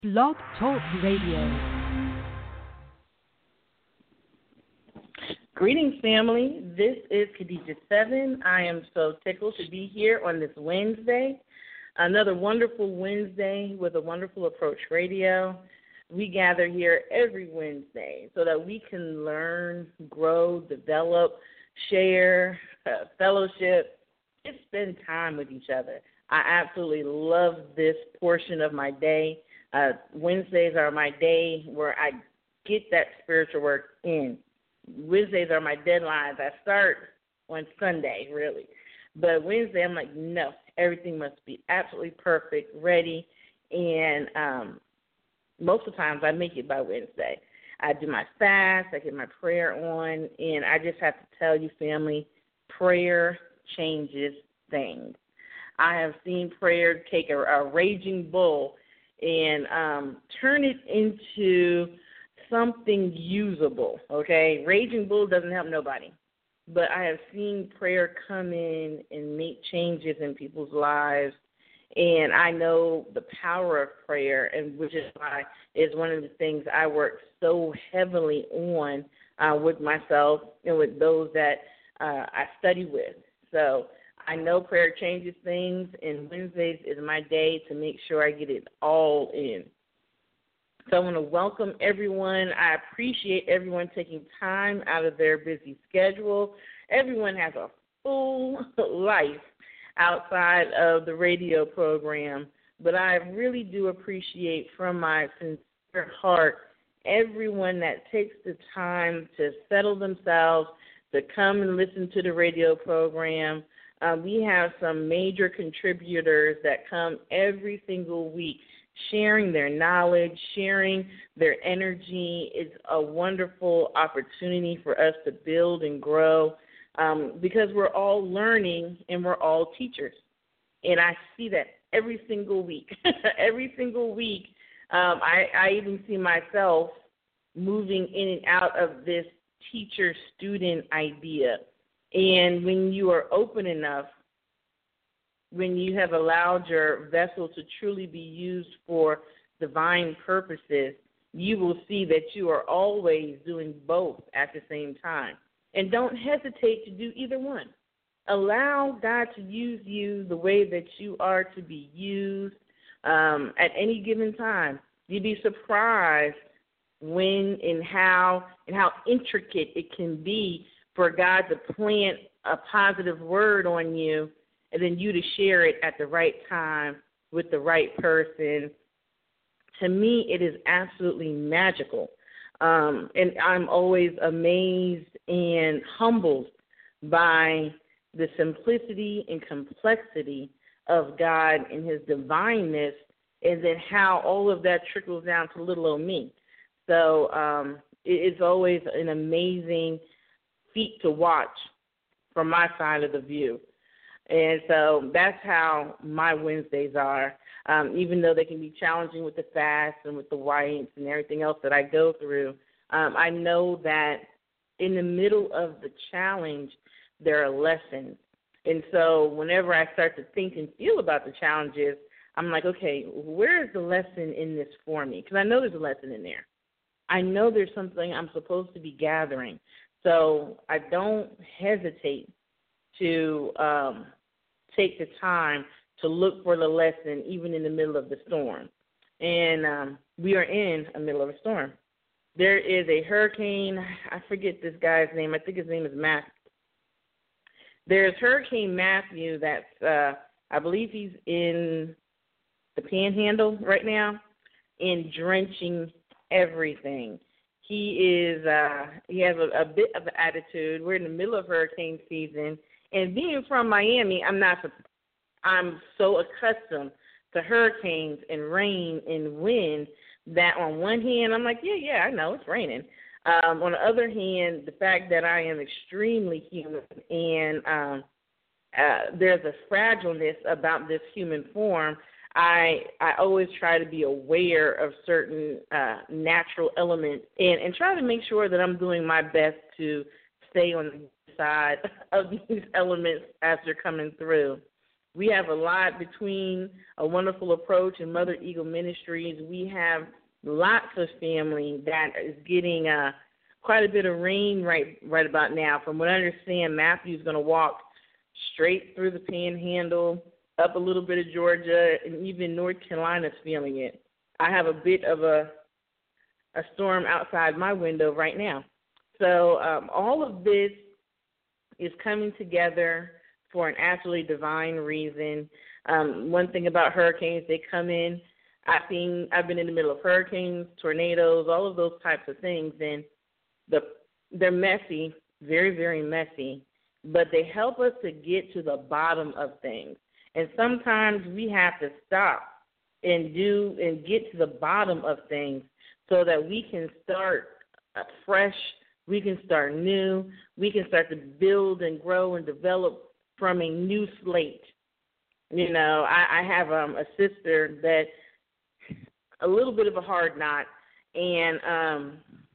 Blog Talk Radio. Greetings, family. This is Khadijah Seven. I am so tickled to be here on this Wednesday, another wonderful Wednesday with a wonderful approach radio. We gather here every Wednesday so that we can learn, grow, develop, share, fellowship, just spend time with each other. I absolutely love this portion of my day. Wednesdays are my day where I get that spiritual work in. Wednesdays are my deadlines. I start on Sunday, really. But Wednesday, I'm like, no, everything must be absolutely perfect, ready. And most of the times I make it by Wednesday. I do my fast, I get my prayer on, and I just have to tell you, family, prayer changes things. I have seen prayer take a raging bull and turn it into something usable, okay? Raging bull doesn't help nobody. But I have seen prayer come in and make changes in people's lives, and I know the power of prayer, and which is why it's one of the things I work so heavily on with myself and with those that I study with. So I know prayer changes things, and Wednesdays is my day to make sure I get it all in. So I want to welcome everyone. I appreciate everyone taking time out of their busy schedule. Everyone has a full life outside of the radio program, but I really do appreciate from my sincere heart everyone that takes the time to settle themselves, to come and listen to the radio program. We have some major contributors that come every single week, sharing their knowledge, sharing their energy. It's a wonderful opportunity for us to build and grow because we're all learning and we're all teachers. And I see that every single week. Every single week, I even see myself moving in and out of this teacher-student idea. And when you are open enough, when you have allowed your vessel to truly be used for divine purposes, you will see that you are always doing both at the same time. And don't hesitate to do either one. Allow God to use you the way that you are to be used at any given time. You'd be surprised when and how intricate it can be for God to plant a positive word on you and then you to share it at the right time with the right person. To me, it is absolutely magical. And I'm always amazed and humbled by the simplicity and complexity of God and his divineness, and then how all of that trickles down to little old me. So it's always an amazing feat to watch from my side of the view. And so that's how my Wednesdays are, even though they can be challenging with the fast and with the whites and everything else that I go through. I know that in the middle of the challenge, there are lessons. And so whenever I start to think and feel about the challenges, I'm like, okay, where is the lesson in this for me? Because I know there's a lesson in there. I know there's something I'm supposed to be gathering. So I don't hesitate to take the time to look for the lesson even in the middle of the storm. And we are in the middle of a storm. There is a hurricane. I forget this guy's name. I think his name is Matthew. There's Hurricane Matthew that's, I believe he's in the Panhandle right now and drenching everything. He has a bit of an attitude. We're in the middle of hurricane season, and being from Miami, I'm so accustomed to hurricanes and rain and wind that on one hand I'm like, yeah, I know it's raining. On the other hand, the fact that I am extremely human and there's a fragileness about this human form, I always try to be aware of certain natural elements and try to make sure that I'm doing my best to stay on the side of these elements as they're coming through. We have a lot between A Wonderful Approach and Mother Eagle Ministries. We have lots of family that is getting quite a bit of rain right about now. From what I understand, Matthew's going to walk straight through the Panhandle, up a little bit of Georgia, and even North Carolina's feeling it. I have a bit of a storm outside my window right now. So all of this is coming together for an absolutely divine reason. One thing about hurricanes, they come in. I've been in the middle of hurricanes, tornadoes, all of those types of things, and they're messy, very, very messy, but they help us to get to the bottom of things. And sometimes we have to stop and get to the bottom of things so that we can start fresh, we can start new, we can start to build and grow and develop from a new slate. You know, I have a sister that a little bit of a hard knot, and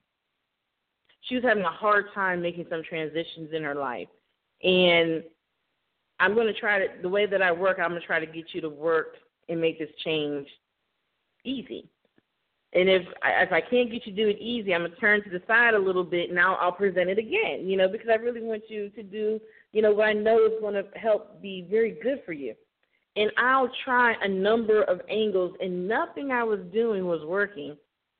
she was having a hard time making some transitions in her life. And I'm going to try to, the way that I work, I'm going to try to get you to work and make this change easy. And if I can't get you to do it easy, I'm going to turn to the side a little bit, and I'll present it again, you know, because I really want you to do, you know, what I know is going to help be very good for you. And I'll try a number of angles, and nothing I was doing was working.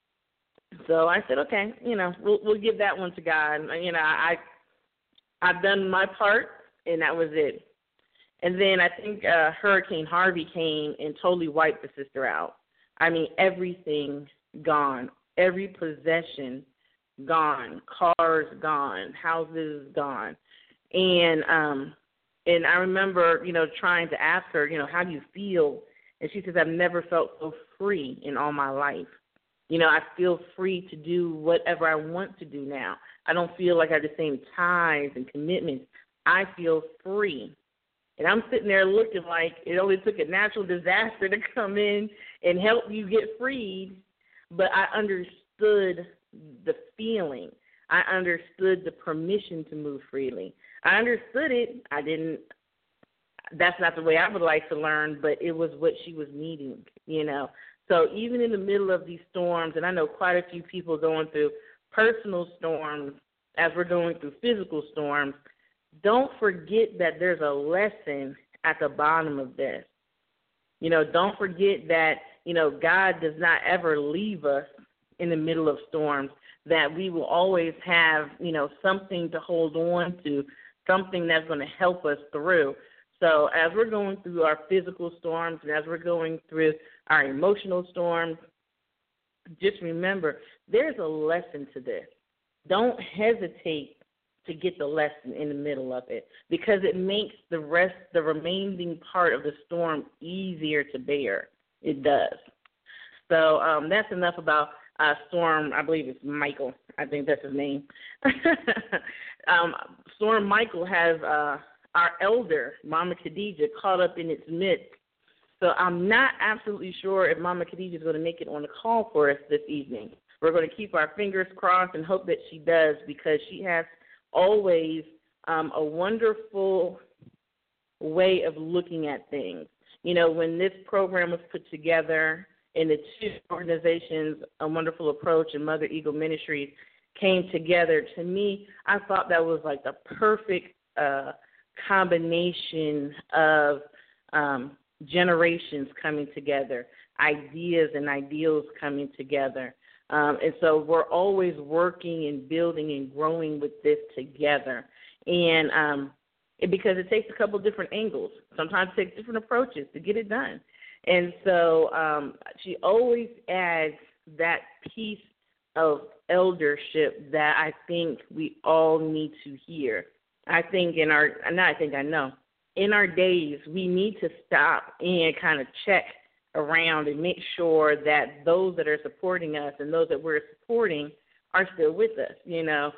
So I said, okay, you know, we'll give that one to God. You know, I've done my part, and that was it. And then I think Hurricane Harvey came and totally wiped the sister out. I mean, everything gone, every possession gone, cars gone, houses gone. And I remember, you know, trying to ask her, you know, how do you feel? And she says, I've never felt so free in all my life. You know, I feel free to do whatever I want to do now. I don't feel like I have the same ties and commitments. I feel free. And I'm sitting there looking like it only took a natural disaster to come in and help you get freed. But I understood the feeling. I understood the permission to move freely. I understood it. That's not the way I would like to learn, but it was what she was needing, you know. So even in the middle of these storms, and I know quite a few people going through personal storms as we're going through physical storms, don't forget that there's a lesson at the bottom of this. You know, don't forget that, you know, God does not ever leave us in the middle of storms, that we will always have, you know, something to hold on to, something that's going to help us through. So as we're going through our physical storms and as we're going through our emotional storms, just remember there's a lesson to this. Don't hesitate to get the lesson in the middle of it, because it makes the remaining part of the storm easier to bear. It does. So that's enough about Storm. I believe it's Michael. I think that's his name. Storm Michael has our elder, Mama Khadijah, caught up in its midst. So I'm not absolutely sure if Mama Khadijah is going to make it on the call for us this evening. We're going to keep our fingers crossed and hope that she does, because she has always a wonderful way of looking at things. You know, when this program was put together and the two organizations, A Wonderful Approach and Mother Eagle Ministries, came together, to me, I thought that was like the perfect combination of generations coming together, ideas and ideals coming together. And so we're always working and building and growing with this together. And because it takes a couple different angles. Sometimes it takes different approaches to get it done. And so she always adds that piece of eldership that I think we all need to hear. I know, in our days, we need to stop and kind of check around and make sure that those that are supporting us and those that we're supporting are still with us. You know,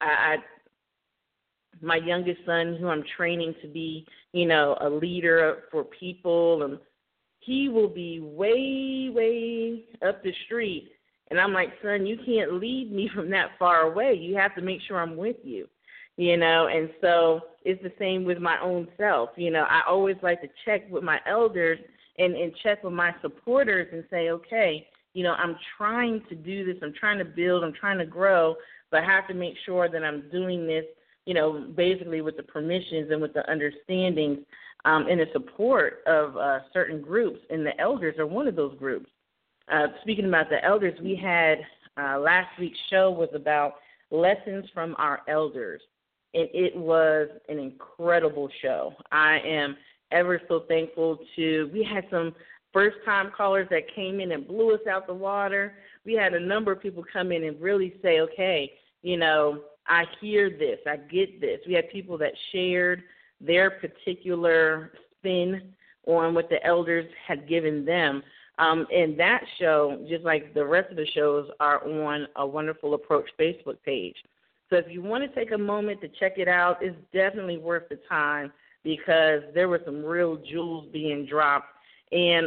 my youngest son, who I'm training to be, you know, a leader for people, and he will be way, way up the street. And I'm like, son, you can't lead me from that far away. You have to make sure I'm with you. And so it's the same with my own self. I always like to check with my elders and check with my supporters and say, okay, I'm trying to do this, I'm trying to build, I'm trying to grow, but I have to make sure that I'm doing this, basically with the permissions and with the understandings and the support of certain groups, and the elders are one of those groups. Speaking about the elders, we had last week's show was about lessons from our elders, and it was an incredible show. I am ever so thankful we had some first-time callers that came in and blew us out the water. We had a number of people come in and really say, okay, I hear this, I get this. We had people that shared their particular spin on what the elders had given them. And that show, just like the rest of the shows, are on a Wonderful Approach Facebook page. So if you want to take a moment to check it out, it's definitely worth the time because there were some real jewels being dropped. And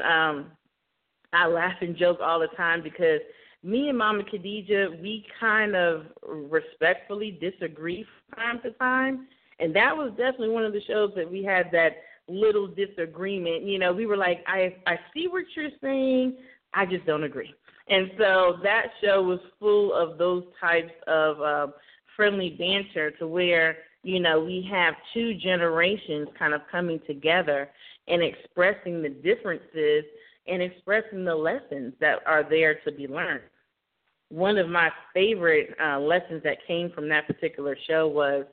I laugh and joke all the time because me and Mama Khadijah, we kind of respectfully disagree from time to time. And that was definitely one of the shows that we had that little disagreement. We were like, I see what you're saying, I just don't agree. And so that show was full of those types of friendly banter to where, we have two generations kind of coming together and expressing the differences and expressing the lessons that are there to be learned. One of my favorite lessons that came from that particular show was,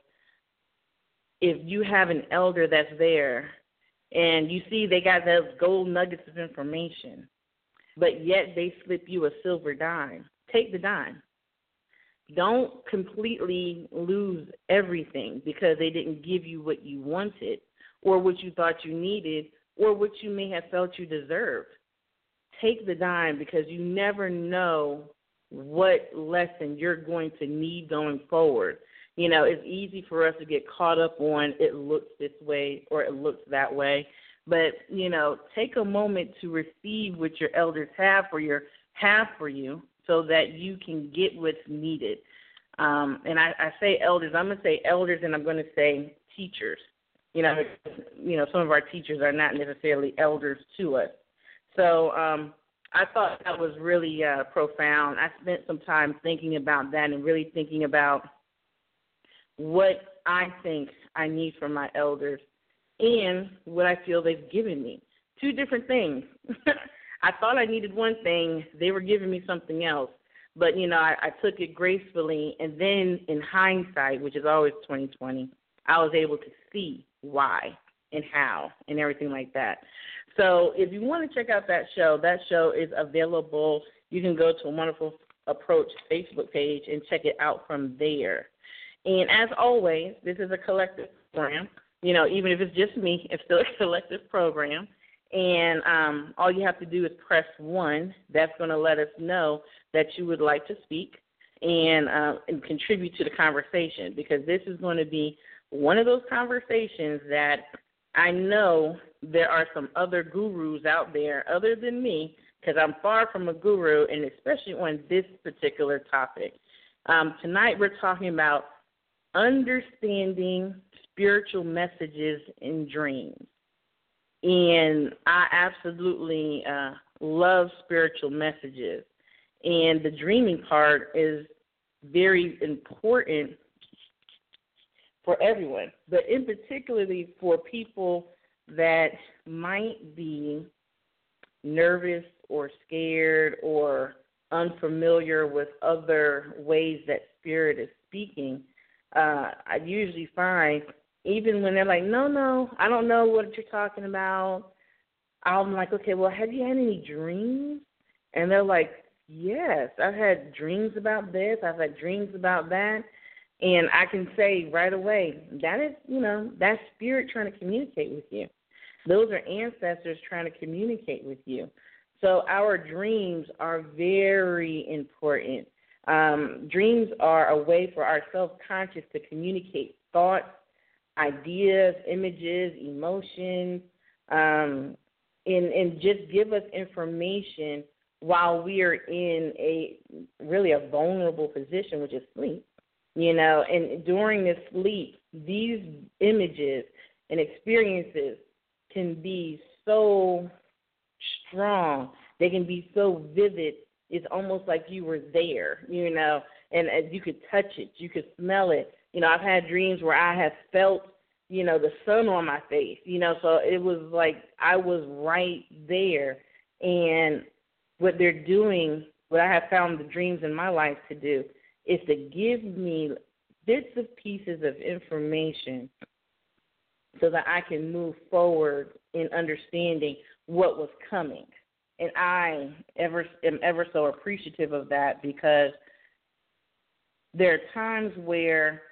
if you have an elder that's there and you see they got those gold nuggets of information, but yet they slip you a silver dime, take the dime. Don't completely lose everything because they didn't give you what you wanted or what you thought you needed or what you may have felt you deserved. Take the dime because you never know what lesson you're going to need going forward. It's easy for us to get caught up on it looks this way or it looks that way. But, take a moment to receive what your elders have for you so that you can get what's needed. And I say elders, I'm going to say elders and I'm going to say teachers. Some of our teachers are not necessarily elders to us. So I thought that was really profound. I spent some time thinking about that and really thinking about what I think I need from my elders and what I feel they've given me. Two different things. I thought I needed one thing. They were giving me something else. But, I took it gracefully. And then in hindsight, which is always 20/20, I was able to see why and how and everything like that. So if you want to check out that show is available. You can go to a Wonderful Approach Facebook page and check it out from there. And as always, this is a collective program. Even if it's just me, it's still a collective program. And all you have to do is press 1. That's going to let us know that you would like to speak and contribute to the conversation, because this is going to be one of those conversations that I know there are some other gurus out there other than me, because I'm far from a guru, and especially on this particular topic. Tonight we're talking about understanding spiritual messages in dreams. And I absolutely love spiritual messages. And the dreaming part is very important for everyone, but in particularly for people that might be nervous or scared or unfamiliar with other ways that spirit is speaking. I usually find, even when they're like, no, I don't know what you're talking about, I'm like, okay, well, have you had any dreams? And they're like, yes, I've had dreams about this, I've had dreams about that. And I can say right away, that is, that's spirit trying to communicate with you. Those are ancestors trying to communicate with you. So our dreams are very important. Dreams are a way for our self-conscious to communicate thoughts, ideas, images, emotions, and just give us information while we are in a vulnerable position, which is sleep. And during this sleep, these images and experiences can be so strong. They can be so vivid. It's almost like you were there, and you could touch it, you could smell it. I've had dreams where I have felt, the sun on my face, so it was like I was right there. And what they're doing, what I have found the dreams in my life to do, is to give me bits of pieces of information so that I can move forward in understanding what was coming. And I am ever so appreciative of that, because there are times where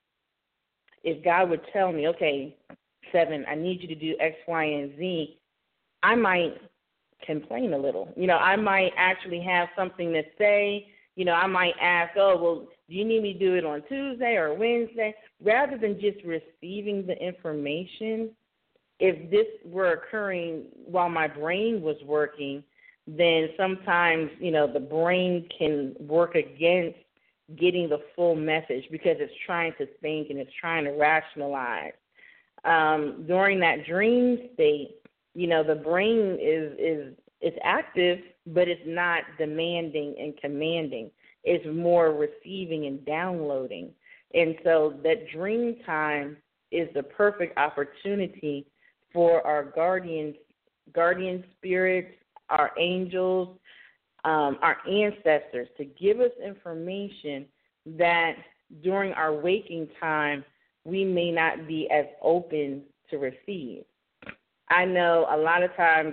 if God would tell me, okay, 7, I need you to do X, Y, and Z, I might complain a little. I might actually have something to say. I might ask, oh, well, do you need me to do it on Tuesday or Wednesday? Rather than just receiving the information, if this were occurring while my brain was working, then sometimes, the brain can work against getting the full message because it's trying to think and it's trying to rationalize. During that dream state, the brain is active, but it's not demanding and commanding. It's more receiving and downloading. And so that dream time is the perfect opportunity for our guardian spirits, our angels, our ancestors, to give us information that during our waking time we may not be as open to receive. I know a lot of times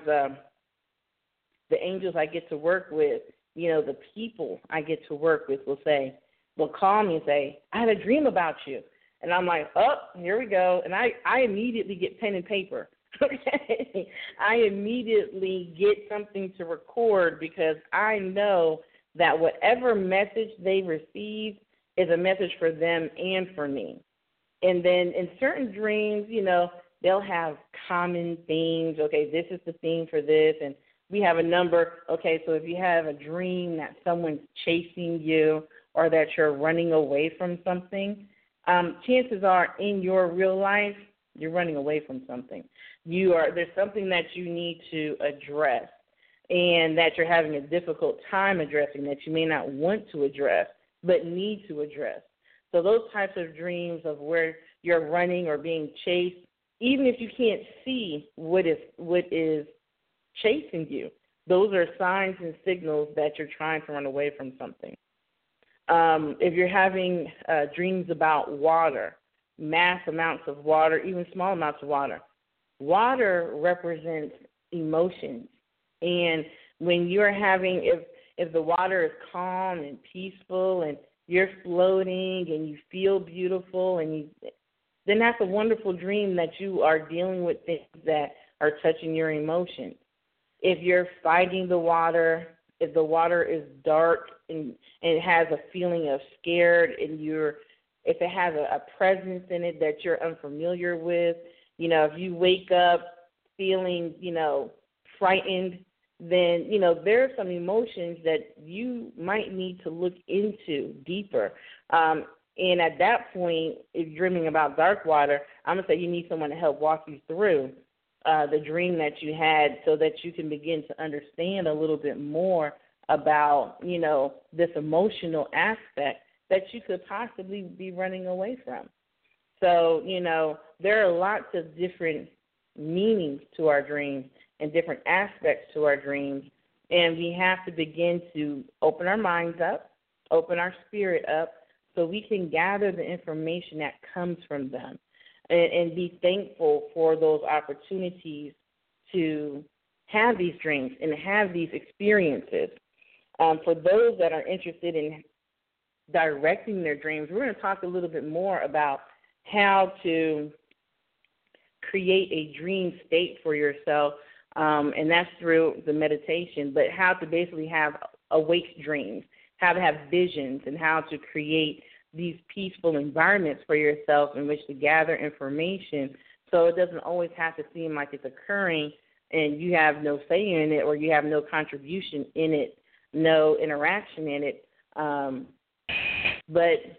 the angels I get to work with, the people I get to work with will call me and say, I had a dream about you. And I'm like, oh, here we go. And I immediately get pen and paper. Okay, I immediately get something to record, because I know that whatever message they receive is a message for them and for me. And then in certain dreams, they'll have common themes. Okay, this is the theme for this, and we have a number. Okay, so if you have a dream that someone's chasing you or that you're running away from something, chances are in your real life you're running away from something. There's something that you need to address, and that you're having a difficult time addressing, that you may not want to address but need to address. So those types of dreams of where you're running or being chased, even if you can't see what is chasing you, those are signs and signals that you're trying to run away from something. If you're having dreams about water, mass amounts of water, even small amounts of water, water represents emotions. And when you're having, if the water is calm and peaceful and you're floating and you feel beautiful, then that's a wonderful dream that you are dealing with things that are touching your emotions. If you're fighting the water, if the water is dark and it has a feeling of scared, and if it has a presence in it that you're unfamiliar with, if you wake up feeling, frightened, then, there are some emotions that you might need to look into deeper. And at that point, if you're dreaming about dark water, I'm going to say you need someone to help walk you through the dream that you had, so that you can begin to understand a little bit more about, this emotional aspect that you could possibly be running away from. So, there are lots of different meanings to our dreams and different aspects to our dreams, and we have to begin to open our minds up, open our spirit up, so we can gather the information that comes from them and be thankful for those opportunities to have these dreams and have these experiences. For those that are interested in directing their dreams, we're going to talk a little bit more about how to create a dream state for yourself, and that's through the meditation, but how to basically have awake dreams, how to have visions, and how to create these peaceful environments for yourself in which to gather information, so it doesn't always have to seem like it's occurring and you have no say in it, or you have no contribution in it, no interaction in it. But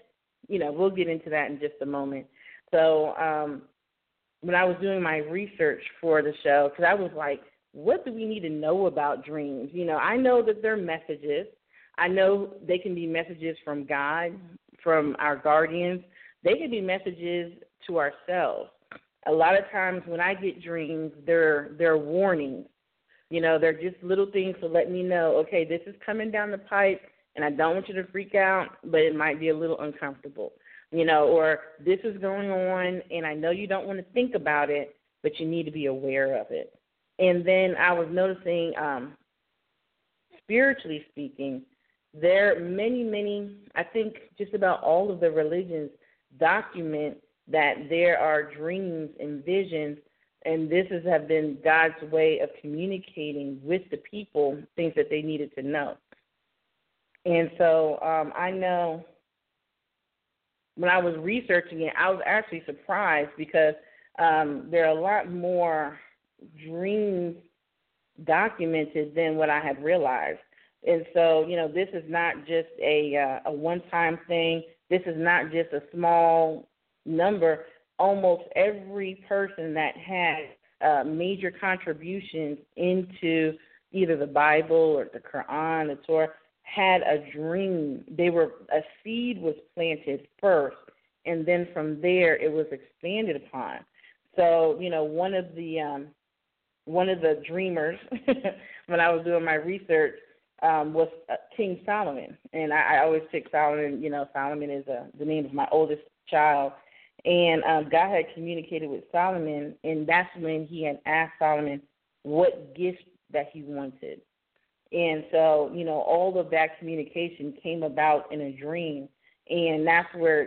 we'll get into that in just a moment. So when I was doing my research for the show, because I was like, what do we need to know about dreams? I know that they're messages. I know they can be messages from God, from our guardians. They can be messages to ourselves. A lot of times when I get dreams, they're warnings. They're just little things to let me know, okay, this is coming down the pipe, and I don't want you to freak out, but it might be a little uncomfortable. Or this is going on, and I know you don't want to think about it, but you need to be aware of it. And then I was noticing, spiritually speaking, there are many, I think just about all of the religions document that there are dreams and visions, and this have been God's way of communicating with the people things that they needed to know. And so I know when I was researching it, I was actually surprised because there are a lot more dreams documented than what I had realized. And so, this is not just a one-time thing. This is not just a small number. Almost every person that had major contributions into either the Bible or the Quran, the Torah, had a dream. A seed was planted first, and then from there it was expanded upon. So, one of the dreamers when I was doing my research was King Solomon, and I always pick Solomon. Solomon is the name of my oldest child, and God had communicated with Solomon, and that's when He had asked Solomon what gift that he wanted. And so, all of that communication came about in a dream. And that's where,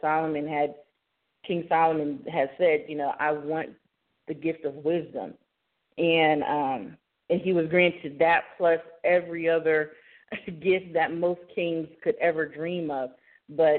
King Solomon had said, I want the gift of wisdom. And he was granted that plus every other gift that most kings could ever dream of. But,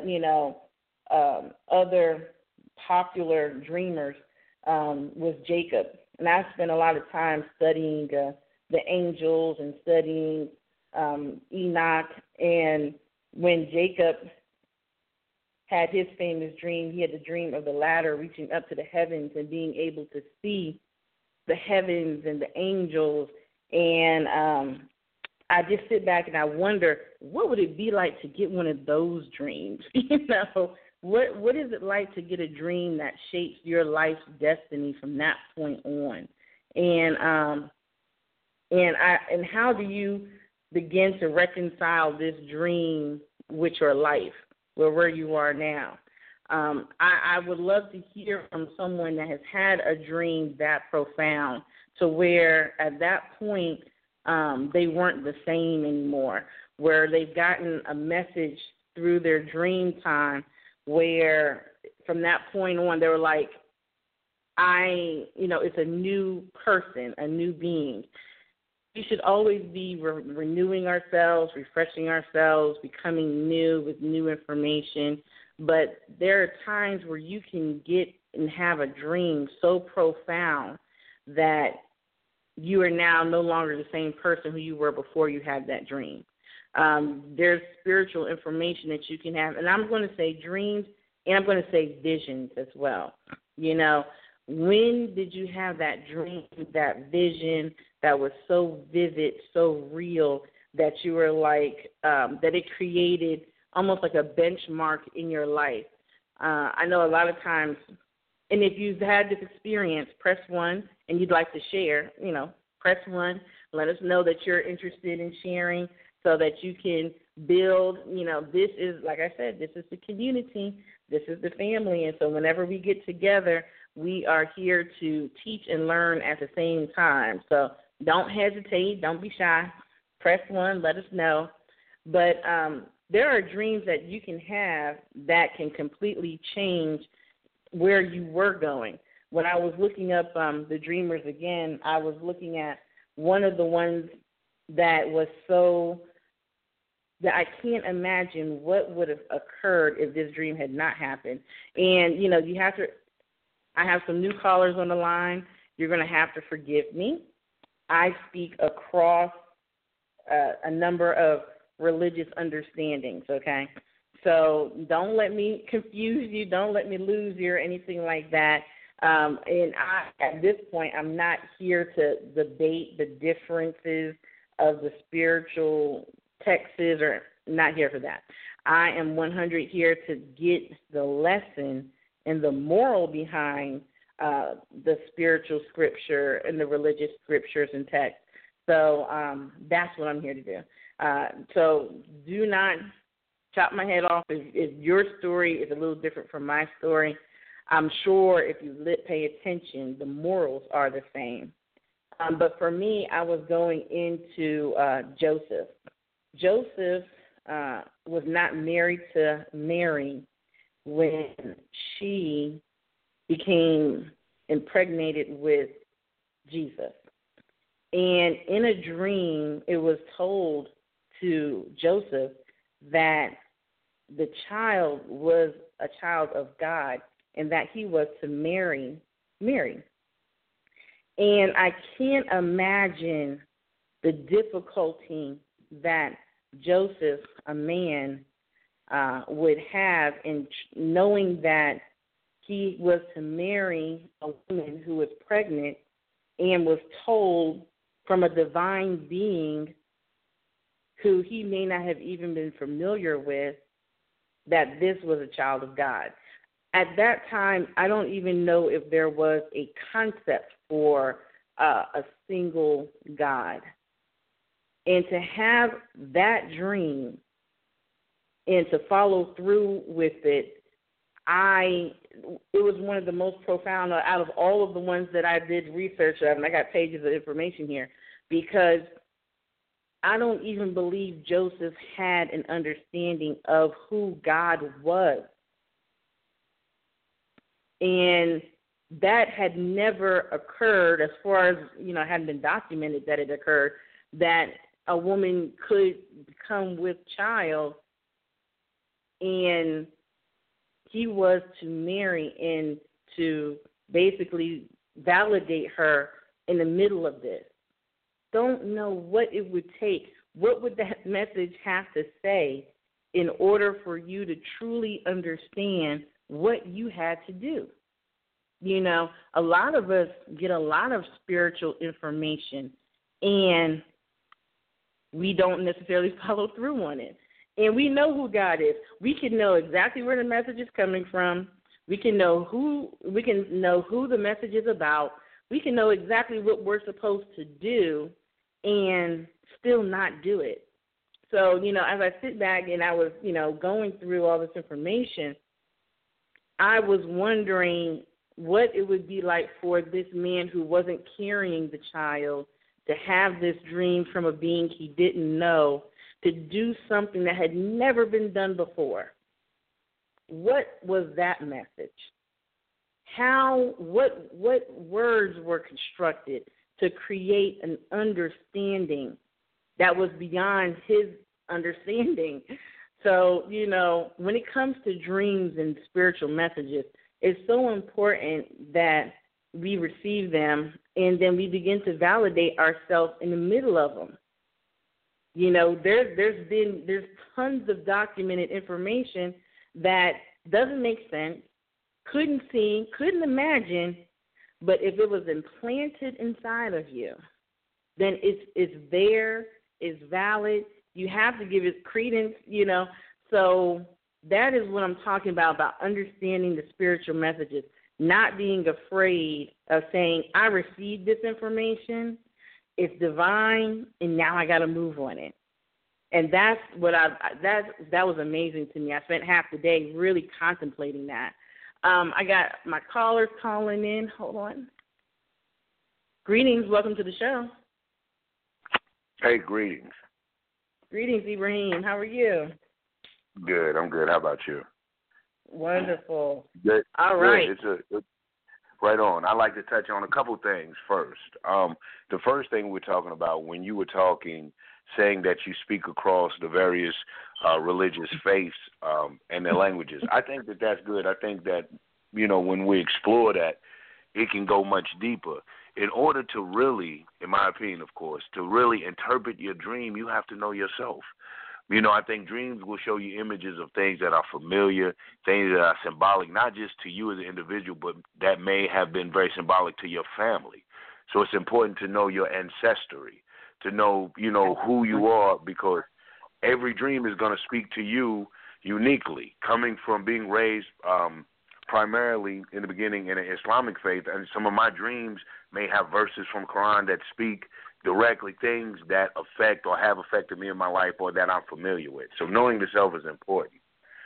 other popular dreamers was Jacob. And I spent a lot of time studying the angels and studying Enoch. And when Jacob had his famous dream, he had the dream of the ladder reaching up to the heavens and being able to see the heavens and the angels. And I just sit back and I wonder, what would it be like to get one of those dreams? What is it like to get a dream that shapes your life's destiny from that point on? And how do you begin to reconcile this dream with your life, where you are now? I would love to hear from someone that has had a dream that profound to where at that point they weren't the same anymore, where they've gotten a message through their dream time where from that point on they were like, it's a new person, a new being. We should always be renewing ourselves, refreshing ourselves, becoming new with new information. But there are times where you can get and have a dream so profound that you are now no longer the same person who you were before you had that dream. There's spiritual information that you can have. And I'm going to say dreams, and I'm going to say visions as well. When did you have that dream, that vision that was so vivid, so real, that you were like, that it created almost like a benchmark in your life? I know a lot of times, and if you've had this experience, press 1 and you'd like to share, press 1. Let us know that you're interested in sharing so that you can build, this is, like I said, this is the community, this is the family. And so whenever we get together, we are here to teach and learn at the same time. So don't hesitate. Don't be shy. Press 1. Let us know. But there are dreams that you can have that can completely change where you were going. When I was looking up the dreamers again, I was looking at one of the ones that was so that I can't imagine what would have occurred if this dream had not happened. And, you have to, I have some new callers on the line. You're going to have to forgive me. I speak across a number of religious understandings, okay? So don't let me confuse you. Don't let me lose you or anything like that. At this point, I'm not here to debate the differences of the spiritual texts, or not here for that. I am 100 here to get the lesson and the moral behind the spiritual scripture and the religious scriptures and texts. So that's what I'm here to do. So do not chop my head off if your story is a little different from my story. I'm sure if you pay attention, the morals are the same. But for me, I was going into Joseph. Joseph was not married to Mary when she became impregnated with Jesus. And in a dream, it was told to Joseph that the child was a child of God and that he was to marry Mary. And I can't imagine the difficulty that Joseph, a man, would have in knowing that he was to marry a woman who was pregnant and was told from a divine being who he may not have even been familiar with that this was a child of God. At that time, I don't even know if there was a concept for a single God. And to have that dream and to follow through with it, it was one of the most profound out of all of the ones that I did research of, and I got pages of information here, because I don't even believe Joseph had an understanding of who God was. And that had never occurred, as far as, it hadn't been documented that it occurred, that a woman could come with child and he was to marry and to basically validate her in the middle of this. Don't know what it would take. What would that message have to say in order for you to truly understand what you had to do? A lot of us get a lot of spiritual information and we don't necessarily follow through on it. And we know who God is. We can know exactly where the message is coming from. We can know who the message is about. We can know exactly what we're supposed to do and still not do it. So, as I sit back and I was, going through all this information, I was wondering what it would be like for this man who wasn't carrying the child to have this dream from a being he didn't know, to do something that had never been done before. What was that message? What words were constructed to create an understanding that was beyond his understanding? So, when it comes to dreams and spiritual messages, it's so important that we receive them and then we begin to validate ourselves in the middle of them. There's tons of documented information that doesn't make sense, couldn't see, couldn't imagine, but if it was implanted inside of you, then it's there, it's valid. You have to give it credence, So that is what I'm talking about understanding the spiritual messages, not being afraid of saying, I received this information, it's divine, and now I got to move on it. And that's what that was amazing to me. I spent half the day really contemplating that. I got my callers calling in. Hold on. Greetings. Welcome to the show. Hey, greetings. Greetings, Ibrahim. How are you? Good. I'm good. How about you? Wonderful. Good. All right. It's right on. I'd like to touch on a couple things first. The first thing we're talking about, when you were talking, saying that you speak across the various religious faiths and their languages, I think that that's good. I think that, when we explore that, it can go much deeper. In order to really, in my opinion, of course, to really interpret your dream, you have to know yourself. You know, I think dreams will show you images of things that are familiar, things that are symbolic, not just to you as an individual, but that may have been very symbolic to your family. So it's important to know your ancestry, to know, you know, who you are, because every dream is going to speak to you uniquely. Coming from being raised primarily in the beginning in an Islamic faith, and some of my dreams may have verses from Quran that speak directly things that affect or have affected me in my life or that I'm familiar with. So knowing the self is important.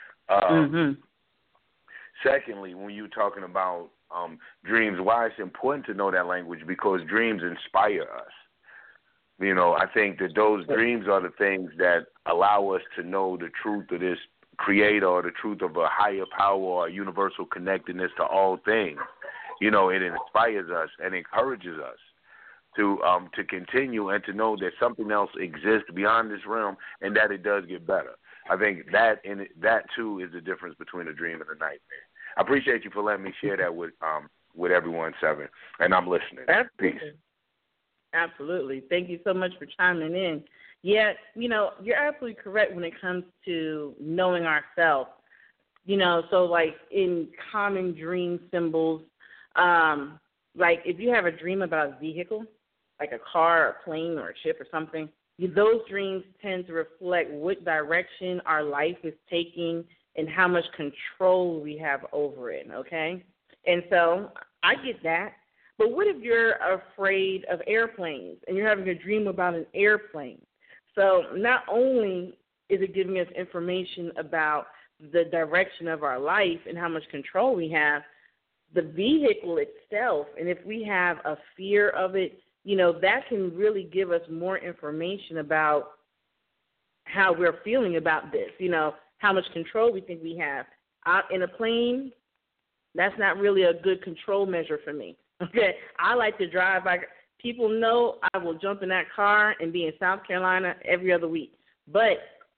Secondly, when you're talking about dreams, why it's important to know that language, because dreams inspire us. You know, I think that those dreams are the things that allow us to know the truth of this creator or the truth of a higher power or a universal connectedness to all things. You know, it inspires us and encourages us to continue and to know that something else exists beyond this realm and that it does get better. I think that too is the difference between a dream and a nightmare. I appreciate you for letting me share that with everyone, Seven, and I'm listening. Absolutely. Peace. Absolutely. Thank you so much for chiming in. Yeah, you know, you're absolutely correct when it comes to knowing ourselves. You know, so like in common dream symbols, like if you have a dream about a vehicle, like a car or a plane or a ship or something, those dreams tend to reflect what direction our life is taking and how much control we have over it, okay? And so I get that. But what if you're afraid of airplanes and you're having a dream about an airplane? So not only is it giving us information about the direction of our life and how much control we have, the vehicle itself, and if we have a fear of it, you know, that can really give us more information about how we're feeling about this, you know, how much control we think we have. Out in a plane, that's not really a good control measure for me. Okay, I like to drive. People know I will jump in that car and be in South Carolina every other week. But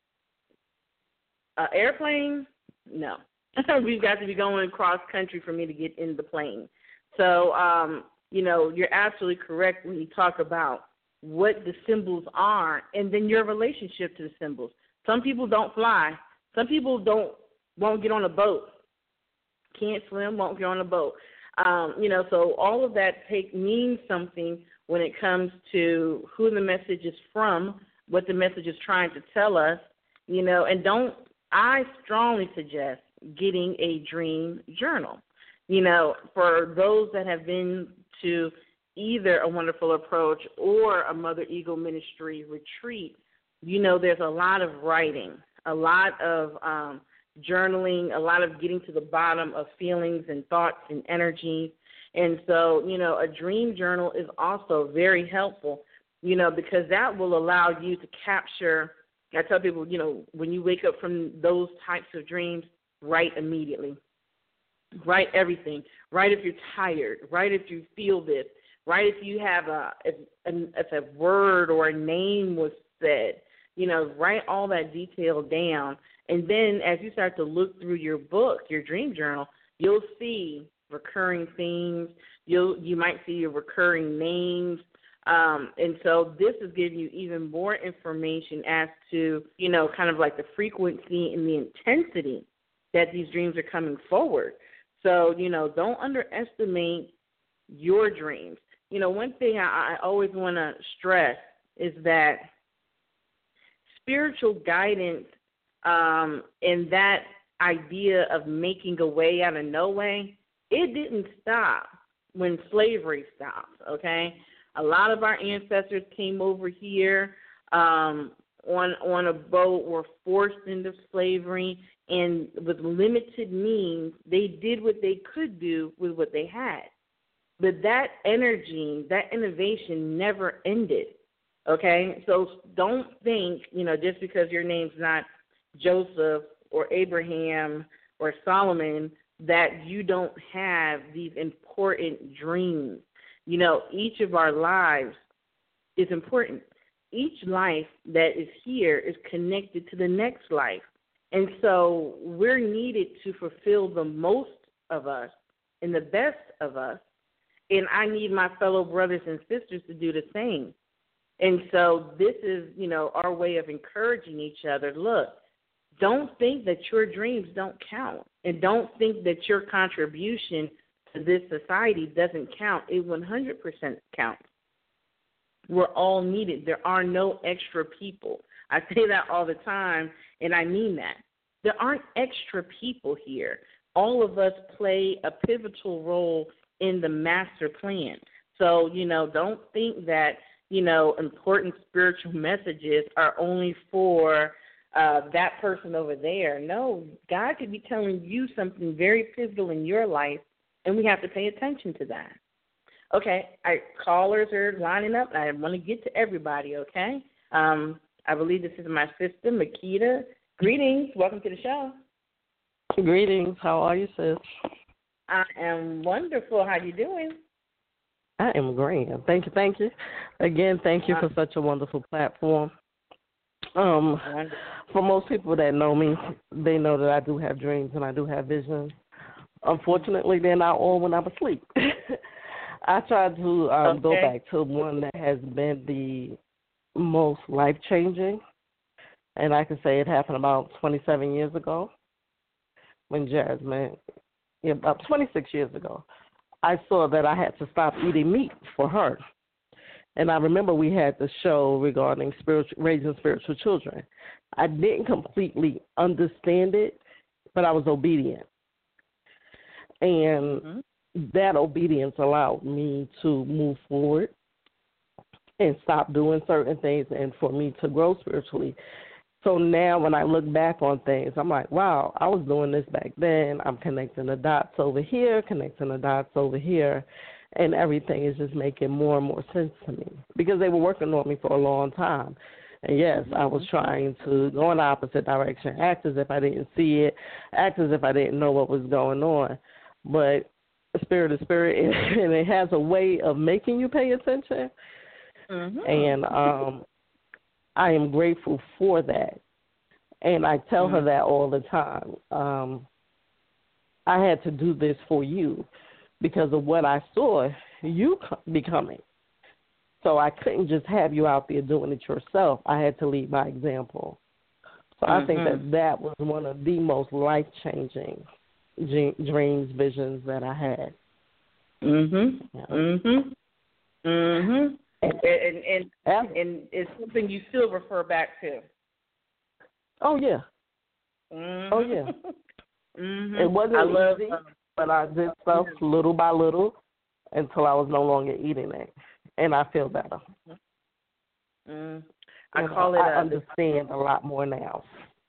an airplane, no. We've got to be going cross country for me to get in the plane. So, you know, you're absolutely correct when you talk about what the symbols are and then your relationship to the symbols. Some people don't fly. Some people won't get on a boat. Can't swim, won't get on a boat. You know, so all of that means something when it comes to who the message is from, what the message is trying to tell us, you know, and I strongly suggest getting a dream journal. You know, for those that have been to either a Wonderful Approach or a Mother Eagle Ministry retreat, you know, there's a lot of writing, a lot of journaling, a lot of getting to the bottom of feelings and thoughts and energy. And so, you know, a dream journal is also very helpful, you know, because that will allow you to capture. I tell people, you know, when you wake up from those types of dreams, write immediately. Write everything. Write if you're tired. Write if you feel this. Write if you have if a word or a name was said. You know, write all that detail down. And then as you start to look through your book, your dream journal, you'll see recurring themes. You might see your recurring names. And so this is giving you even more information as to, you know, kind of like the frequency and the intensity that these dreams are coming forward. So, you know, don't underestimate your dreams. You know, one thing I always want to stress is that spiritual guidance and that idea of making a way out of no way, it didn't stop when slavery stopped, okay? A lot of our ancestors came over here on a boat, were forced into slavery, and with limited means, they did what they could do with what they had. But that energy, that innovation never ended, okay? So don't think, you know, just because your name's not Joseph or Abraham or Solomon that you don't have these important dreams. You know, each of our lives is important. Each life that is here is connected to the next life. And so we're needed to fulfill the most of us and the best of us. And I need my fellow brothers and sisters to do the same. And so this is, our way of encouraging each other. Look, don't think that your dreams don't count, and don't think that your contribution to this society doesn't count. It 100% counts. We're all needed. There are no extra people. I say that all the time, and I mean that. There aren't extra people here. All of us play a pivotal role in the master plan. So, don't think that, important spiritual messages are only for that person over there. No, God could be telling you something very pivotal in your life, and we have to pay attention to that. Okay, callers are lining up. I want to get to everybody, okay? I believe this is my sister, Makita. Greetings. Welcome to the show. Greetings. How are you, sis? I am wonderful. How you doing? I am great. Thank you. Again, thank you for such a wonderful platform. For most people that know me, they know that I do have dreams and I do have visions. Unfortunately, they're not all when I'm asleep. I try to go back to one that has been the most life-changing, and I can say it happened about 27 years ago when Jasmine, about 26 years ago, I saw that I had to stop eating meat for her. And I remember we had the show regarding raising spiritual children. I didn't completely understand it, but I was obedient. And that obedience allowed me to move forward and stop doing certain things and for me to grow spiritually. So now when I look back on things, I'm like, wow, I was doing this back then. I'm connecting the dots over here, connecting the dots over here, and everything is just making more and more sense to me because they were working on me for a long time. And, yes, I was trying to go in the opposite direction, act as if I didn't see it, act as if I didn't know what was going on. But spirit is spirit, and it has a way of making you pay attention. And I am grateful for that. And I tell her that all the time. I had to do this for you because of what I saw you becoming. So I couldn't just have you out there doing it yourself. I had to lead by example. So I think that was one of the most life-changing dreams, visions that I had. And it's something you still refer back to. Oh, yeah. Oh, yeah. It wasn't easy, but I did stuff little by little until I was no longer eating it, and I feel better. I understand a lot more now.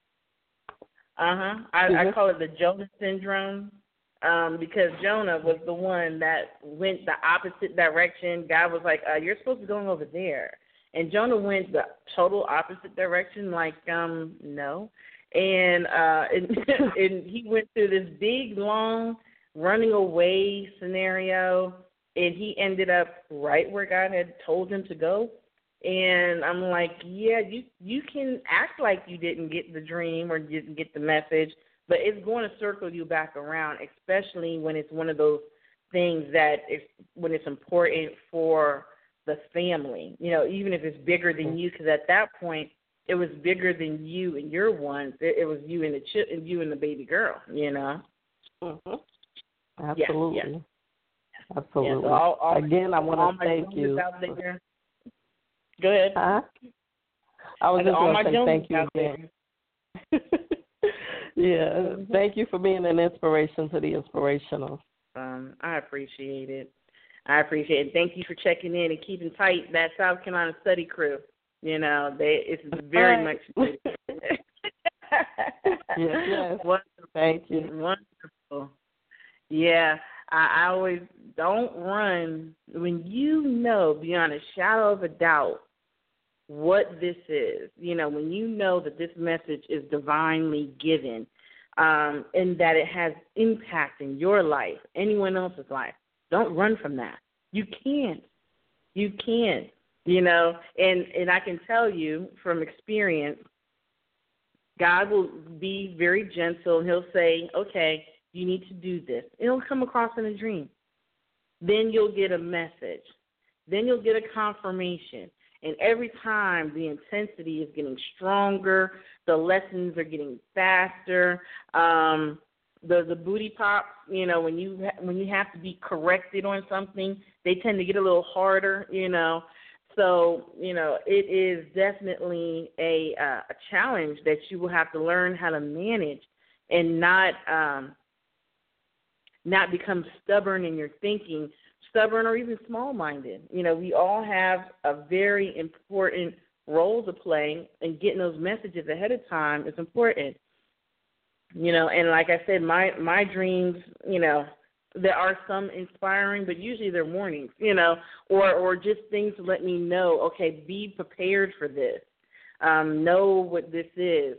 I call it the Jonah syndrome. Because Jonah was the one that went the opposite direction. God was like, you're supposed to be going over there. And Jonah went the total opposite direction, like, no. And he went through this big, long running away scenario, and he ended up right where God had told him to go. And I'm like, yeah, you can act like you didn't get the dream or didn't get the message, but it's going to circle you back around, especially when it's one of those things that when it's important for the family, even if it's bigger than you, because at that point it was bigger than you and your ones. It was you and you and the baby girl, Absolutely. Yeah. Absolutely. Yeah, so again, I want to thank you. Go ahead. I was just going to say thank you again. Yeah, thank you for being an inspiration to the inspirational. I appreciate it. Thank you for checking in and keeping tight that South Carolina study crew. It's very much needed. Yes. Wonderful. Thank you. Wonderful. Yeah, I always don't run when you know beyond a shadow of a doubt what this is. When you know that this message is divinely given, and that it has impact in your life, anyone else's life, don't run from that. You can't. And I can tell you from experience, God will be very gentle, and he'll say, okay, you need to do this. It'll come across in a dream. Then you'll get a message. Then you'll get a confirmation. And every time the intensity is getting stronger, the lessons are getting faster. The booty pops, you know, when you have to be corrected on something, they tend to get a little harder, you know. So, you know, it is definitely a challenge that you will have to learn how to manage and not become stubborn in your thinking, stubborn or even small-minded. You know, we all have a very important role to play, and getting those messages ahead of time is important. You know, and like I said, my dreams, you know, there are some inspiring, but usually they're warnings, you know, or just things to let me know, okay, be prepared for this. Know what this is.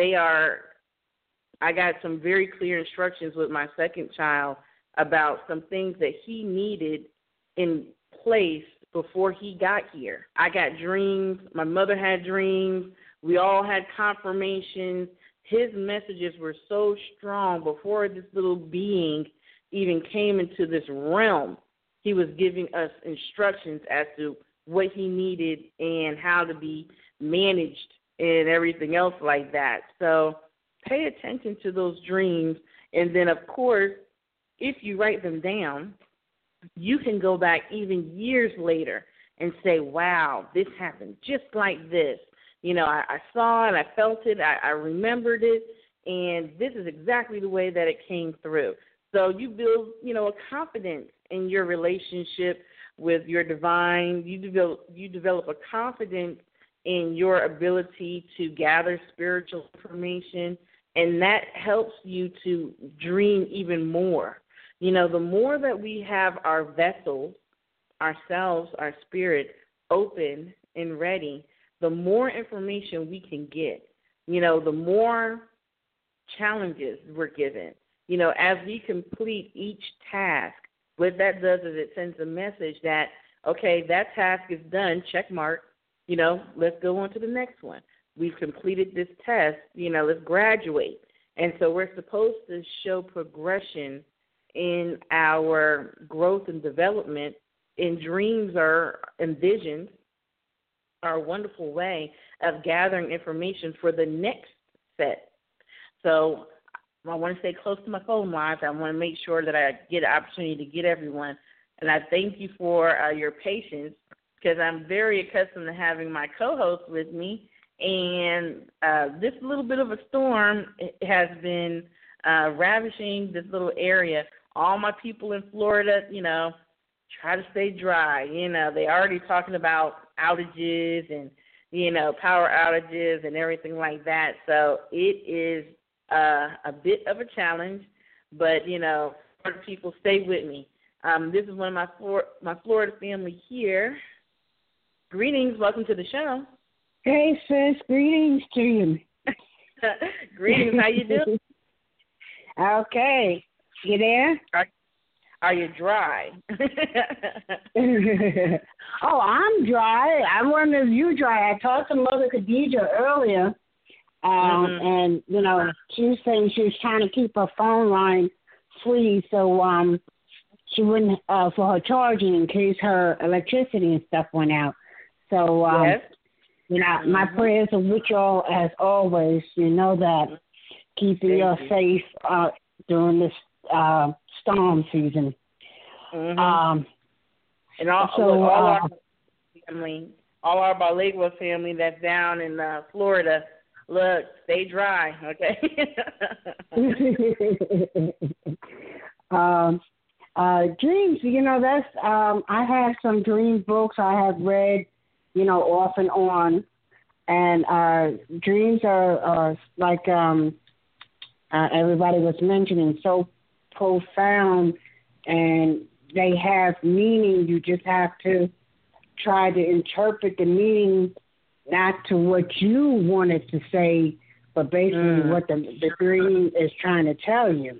I got some very clear instructions with my second child about some things that he needed in place before he got here. I got dreams. My mother had dreams. We all had confirmations. His messages were so strong before this little being even came into this realm. He was giving us instructions as to what he needed and how to be managed and everything else like that. So pay attention to those dreams. And then, of course, if you write them down, you can go back even years later and say, wow, this happened just like this. You know, I saw it, I felt it, I remembered it, and this is exactly the way that it came through. So you build, you know, a confidence in your relationship with your divine. You develop a confidence in your ability to gather spiritual information, and that helps you to dream even more. You know, the more that we have our vessels, ourselves, our spirit, open and ready, the more information we can get. You know, the more challenges we're given. You know, as we complete each task, what that does is it sends a message that, okay, that task is done, check mark, you know, let's go on to the next one. We've completed this test, you know, let's graduate. And so we're supposed to show progression in our growth and development, and dreams and visions are a wonderful way of gathering information for the next set. So I want to stay close to my phone lines. I want to make sure that I get an opportunity to get everyone. And I thank you for your patience, because I'm very accustomed to having my co-host with me. And this little bit of a storm has been ravishing this little area. All my people in Florida, you know, try to stay dry. You know, they're already talking about outages and, you know, power outages and everything like that. So it is a bit of a challenge, but, you know, Florida people, stay with me. This is one of my Florida family here. Greetings. Welcome to the show. Hey, sis. Greetings to you. Greetings. How you doing? Okay. You there? Are you dry? Oh, I'm dry. I wonder if you dry. I talked to Mother Khadija earlier, and, you know, she was saying she was trying to keep her phone line free so she wouldn't, for her charging in case her electricity and stuff went out. So, yes. You know, my prayers are with y'all as always. You know that. Keeping you safe during this storm season. And all our family, all our Balegua family that's down in Florida, look, stay dry, okay? Dreams, you know, that's I have some dream books I have read, you know, off and on, and dreams are like everybody was mentioning, so profound, and they have meaning. You just have to try to interpret the meaning, not to what you wanted to say, but basically what the dream is trying to tell you.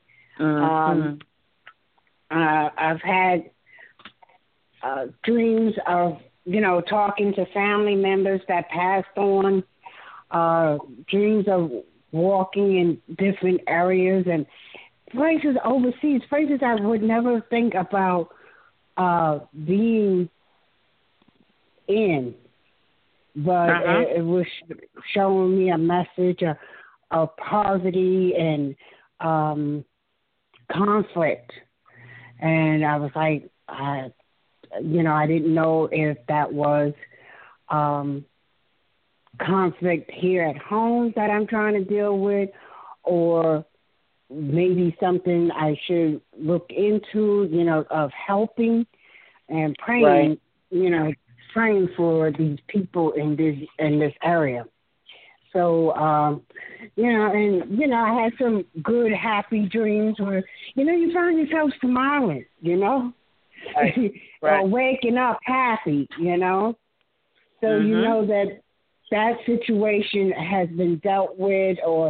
I've had dreams of, you know, talking to family members that passed on, dreams of walking in different areas and places overseas, places I would never think about being in. but it was showing me a message of poverty and conflict. And I was like, I didn't know if that was conflict here at home that I'm trying to deal with, or maybe something I should look into, of helping and praying, praying for these people in this area. So, I had some good, happy dreams where, you find yourself smiling, Right. or waking up happy, So you know that situation has been dealt with, or,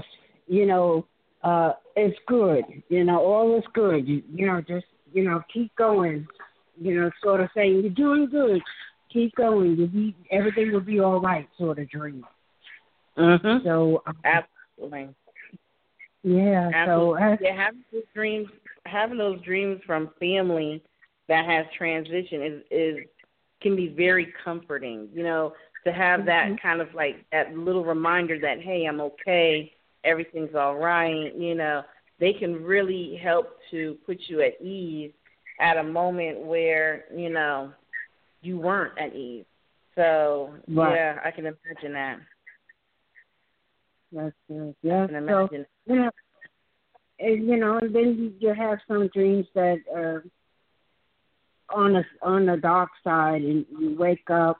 it's good, all is good. Just, keep going, sort of saying, you're doing good. Keep going. Everything will be all right, sort of dream. So absolutely. Yeah. Absolutely. So having those dreams from family that has transition can be very comforting. To have that kind of like that little reminder that, hey, I'm okay, everything's all right. They can really help to put you at ease at a moment where you weren't at ease. So yeah, I can imagine that. That's good. Yeah. I can imagine. So, and then you have some dreams that are on the dark side, and you wake up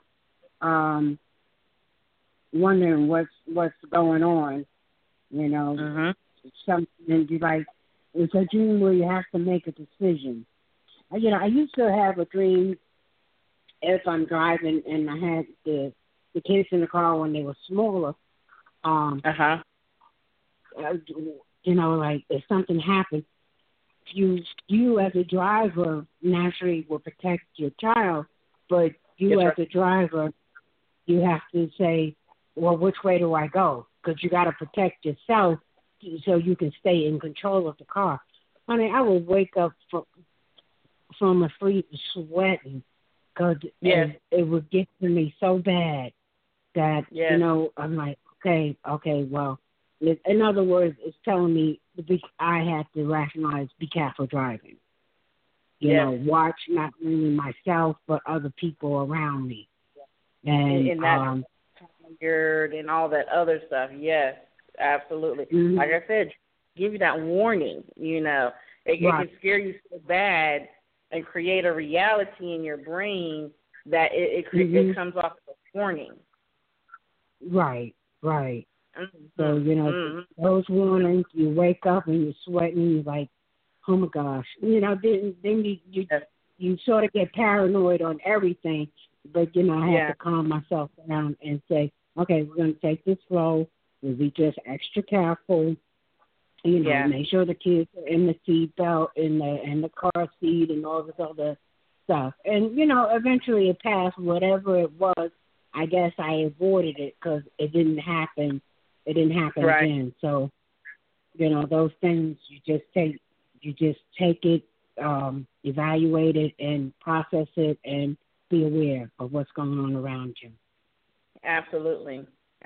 wondering what's going on. Something you like. It's a dream where you have to make a decision. I used to have a dream if I'm driving and I had the kids in the car when they were smaller. Like if something happened, you as a driver naturally will protect your child, but you as a driver, you have to say, well, which way do I go? Because you got to protect yourself so you can stay in control of the car. I mean, I would wake up from a sleep sweating because it would get to me so bad that, I'm like, okay, well, in other words, it's telling me I have to rationalize, be careful driving. Watch not only myself, but other people around me. And that tired and all that other stuff. Yes, absolutely. Like I said, give you that warning, It can scare you so bad and create a reality in your brain that it comes off as a warning. Right. So, those warnings, you wake up and you're sweating, you're like, oh my gosh. Then you sort of get paranoid on everything, but, I have to calm myself down and say, okay, we're going to take this slow, we'll be just extra careful, make sure the kids are in the seat belt, in the car seat and all this other stuff. And, eventually it passed, whatever it was. I guess I avoided it because it didn't happen. It didn't happen again. So, those things you just take it, evaluate it, and process it, and be aware of what's going on around you. Absolutely.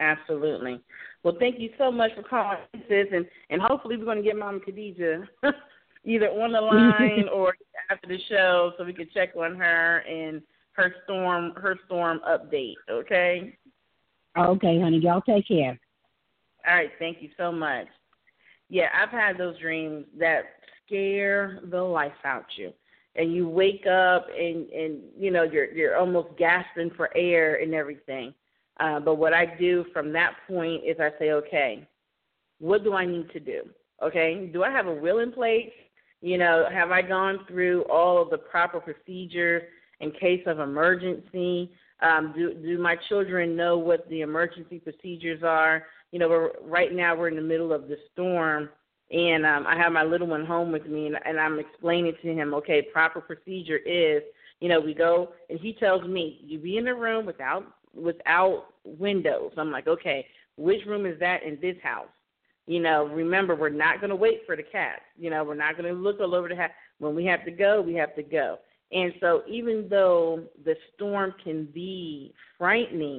Well, thank you so much for calling, sis, and hopefully we're going to get Mama Khadijah either on the line or after the show so we can check on her and her storm update, okay? Okay, honey. Y'all take care. All right, thank you so much. Yeah, I've had those dreams that scare the life out you. And you wake up and you're almost gasping for air and everything. But what I do from that point is I say, okay, what do I need to do? Okay, do I have a will in place? Have I gone through all of the proper procedures in case of emergency? Do my children know what the emergency procedures are? Right now we're in the middle of the storm, and I have my little one home with me, and I'm explaining to him, okay, proper procedure is, we go, and he tells me, you be in the room without windows. I'm like, okay, which room is that in this house? Remember, we're not going to wait for the cats. We're not going to look all over the house. When we have to go, we have to go. And so even though the storm can be frightening,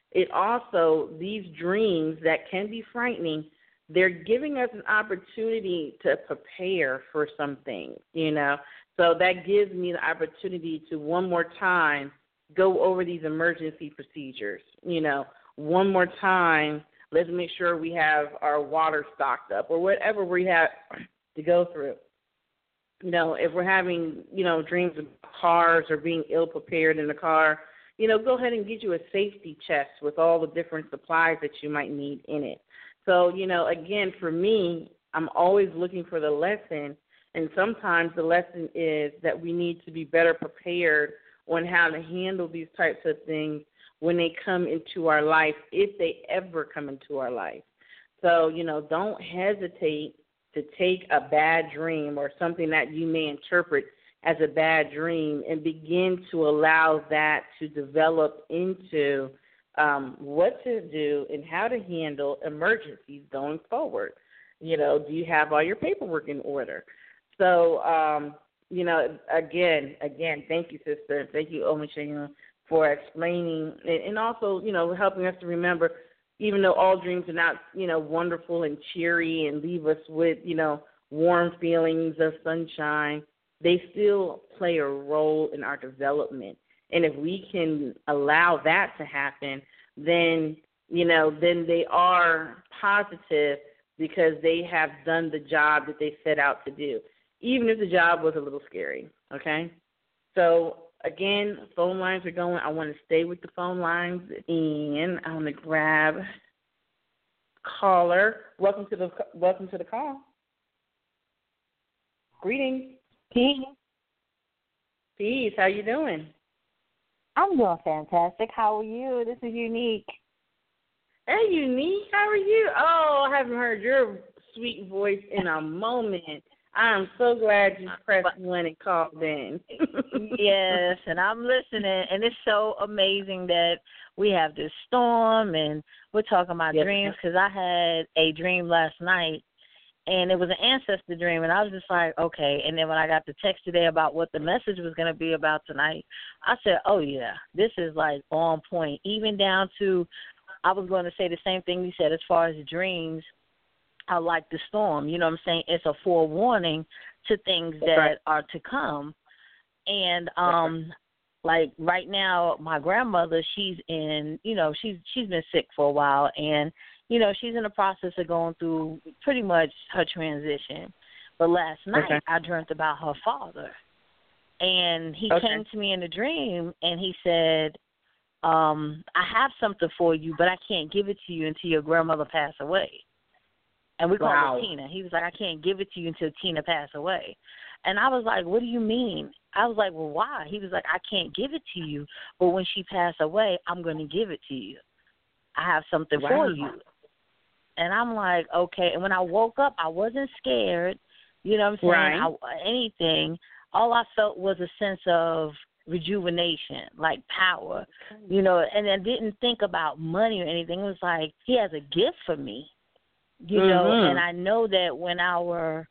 it also, these dreams that can be frightening, they're giving us an opportunity to prepare for some things, you know. So that gives me the opportunity to one more time go over these emergency procedures, you know. One more time, let's make sure we have our water stocked up or whatever we have to go through. You know, if we're having, you know, dreams of cars or being ill-prepared in the car, you know, go ahead and get you a safety chest with all the different supplies that you might need in it. So, you know, again, for me, I'm always looking for the lesson, and sometimes the lesson is that we need to be better prepared on how to handle these types of things when they come into our life, if they ever come into our life. So, you know, don't hesitate to take a bad dream or something that you may interpret as a bad dream and begin to allow that to develop into what to do and how to handle emergencies going forward. You know, do you have all your paperwork in order? So, you know, again, thank you, sister. Thank you, Omishayon, for explaining and also, you know, helping us to remember, even though all dreams are not, you know, wonderful and cheery and leave us with, you know, warm feelings of sunshine, they still play a role in our development. And if we can allow that to happen, then, you know, then they are positive because they have done the job that they set out to do, even if the job was a little scary, okay? So, again, phone lines are going. I want to stay with the phone lines, and I'm going to grab caller. Welcome to the call. Greetings. Peace. Peace. How you doing? I'm doing fantastic. How are you? This is Unique. Hey, Unique. How are you? Oh, I haven't heard your sweet voice in a moment. I'm so glad you pressed one and called in. Yes, and I'm listening, and it's so amazing that we have this storm, and we're talking about dreams, because I had a dream last night, and it was an ancestor dream, and I was just like, okay. And then when I got the text today about what the message was going to be about tonight, I said, oh, yeah, this is, like, on point, even down to, I was going to say the same thing you said as far as dreams. I like the storm. You know what I'm saying? It's a forewarning to things that are to come. And like right now, my grandmother, she's in, you know, she's been sick for a while, and you know, she's in the process of going through pretty much her transition. But last night, I dreamt about her father, and he came to me in a dream, and he said, I have something for you, but I can't give it to you until your grandmother passed away. And we call her Tina. He was like, I can't give it to you until Tina passed away. And I was like, what do you mean? I was like, well, why? He was like, I can't give it to you, but when she passed away, I'm going to give it to you. I have something for you. And I'm like, okay. And when I woke up, I wasn't scared. You know what I'm saying? Anything. All I felt was a sense of rejuvenation, like power, you know, and I didn't think about money or anything. It was like, he has a gift for me. You know, and I know that when our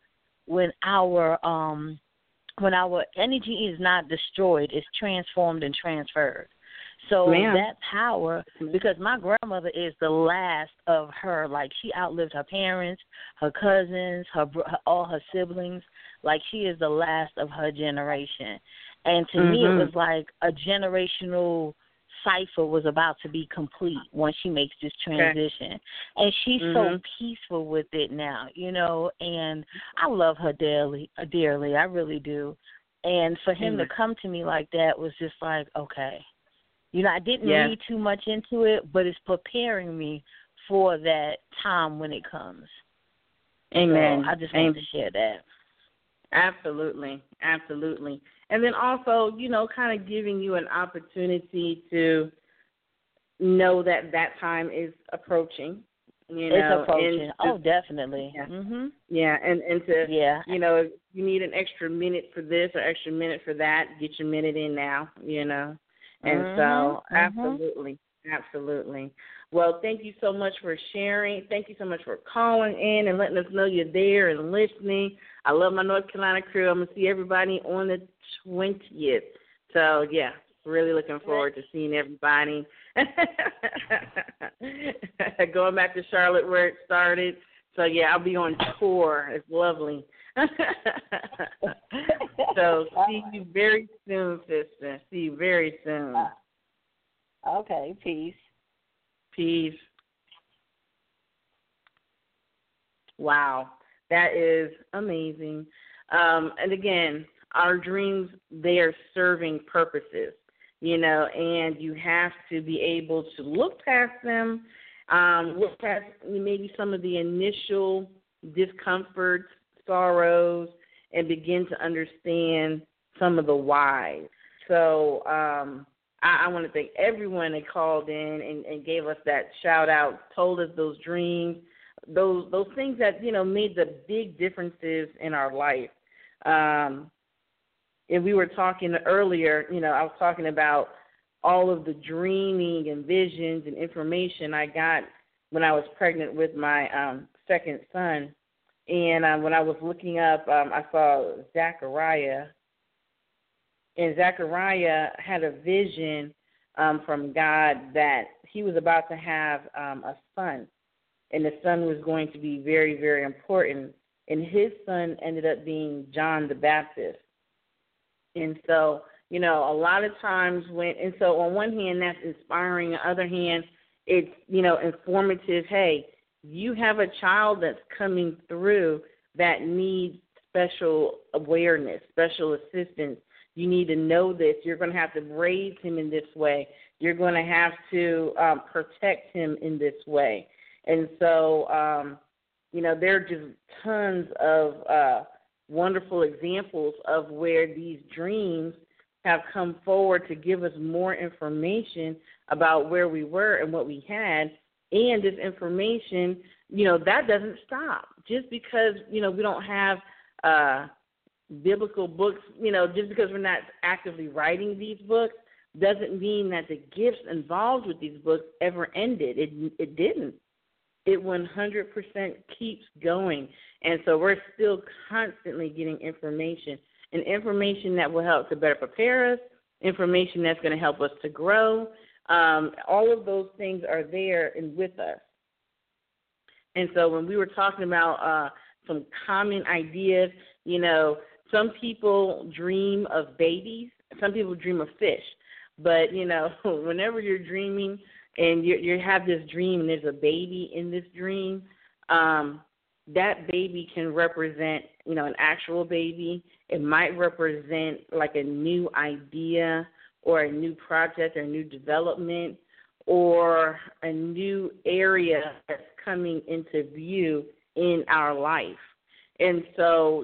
energy is not destroyed, it's transformed and transferred. So that power, because my grandmother is the last of her, like she outlived her parents, her cousins, all her siblings, like she is the last of her generation. And to me, it was like a generational cipher was about to be complete once she makes this transition. And she's so peaceful with it now, you know, and I love her dearly, I really do. And for him to come to me like that was just like, okay. You know, I didn't read too much into it, but it's preparing me for that time when it comes. Amen. So I just wanted to share that. Absolutely. And then also, you know, kind of giving you an opportunity to know that that time is approaching. You know, it's approaching. Definitely. Yeah. And to, you know, if you need an extra minute for this or extra minute for that, get your minute in now, you know. And so, absolutely. Well, thank you so much for sharing. Thank you so much for calling in and letting us know you're there and listening. I love my North Carolina crew. I'm going to see everybody on the 20th. So, yeah, Really looking forward to seeing everybody. Going back to Charlotte where it started. So, yeah, I'll be on tour. It's lovely. So, see you very soon, sister. See you very soon. Okay, peace. Peace. Wow, that is amazing. And again, our dreams, they are serving purposes, and you have to be able to look past them, look past maybe some of the initial discomforts, sorrows, and begin to understand some of the whys. So I want to thank everyone that called in and gave us that shout out, told us those dreams, those things that, made the big differences in our life. And we were talking earlier, I was talking about all of the dreaming and visions and information I got when I was pregnant with my second son. And when I was looking up, I saw Zechariah. And Zechariah had a vision from God that he was about to have a son. And the son was going to be very, very important. And his son ended up being John the Baptist. And so, a lot of times so on one hand, that's inspiring. On the other hand, it's, informative. Hey, you have a child that's coming through that needs special awareness, special assistance. You need to know this. You're going to have to raise him in this way. You're going to have to protect him in this way. And so, there are just tons of wonderful examples of where these dreams have come forward to give us more information about where we were and what we had. And this information, that doesn't stop. Just because, we don't have biblical books, just because we're not actively writing these books doesn't mean that the gifts involved with these books ever ended. It didn't. It 100% keeps going. And so we're still constantly getting information, and information that will help to better prepare us, information that's going to help us to grow. All of those things are there and with us. And so when we were talking about some common ideas, some people dream of babies, some people dream of fish. But, whenever you're dreaming and you have this dream and there's a baby in this dream, that baby can represent, an actual baby. It might represent like a new idea or a new project or a new development or a new area that's coming into view in our life. And so,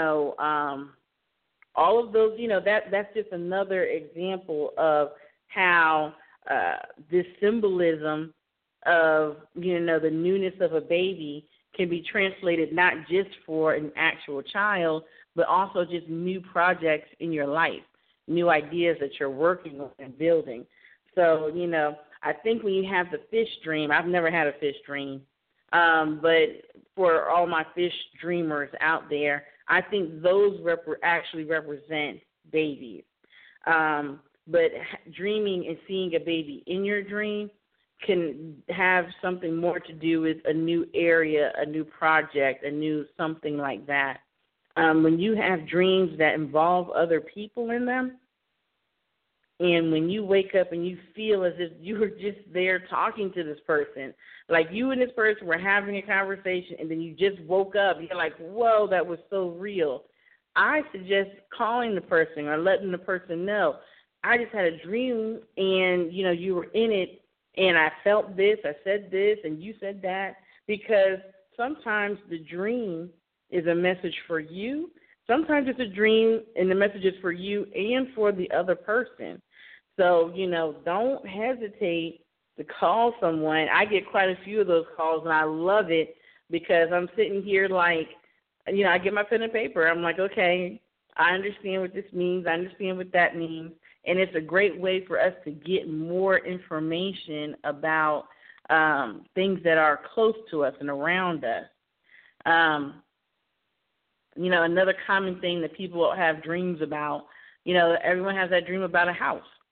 all of those, that's just another example of how this symbolism of, the newness of a baby can be translated not just for an actual child, but also just new projects in your life, new ideas that you're working on and building. So, I think when you have the fish dream, I've never had a fish dream, but for all my fish dreamers out there, I think those actually represent babies. But dreaming and seeing a baby in your dream can have something more to do with a new area, a new project, a new something like that. When you have dreams that involve other people in them, and when you wake up and you feel as if you were just there talking to this person, like you and this person were having a conversation and then you just woke up, you're like, whoa, that was so real. I suggest calling the person or letting the person know, I just had a dream and, you were in it and I felt this, I said this, and you said that, because sometimes the dream is a message for you. Sometimes it's a dream and the message is for you and for the other person. So, don't hesitate to call someone. I get quite a few of those calls, and I love it because I'm sitting here like, I get my pen and paper. I'm like, okay, I understand what this means. I understand what that means. And it's a great way for us to get more information about things that are close to us and around us. Another common thing that people have dreams about, everyone has that dream about a house.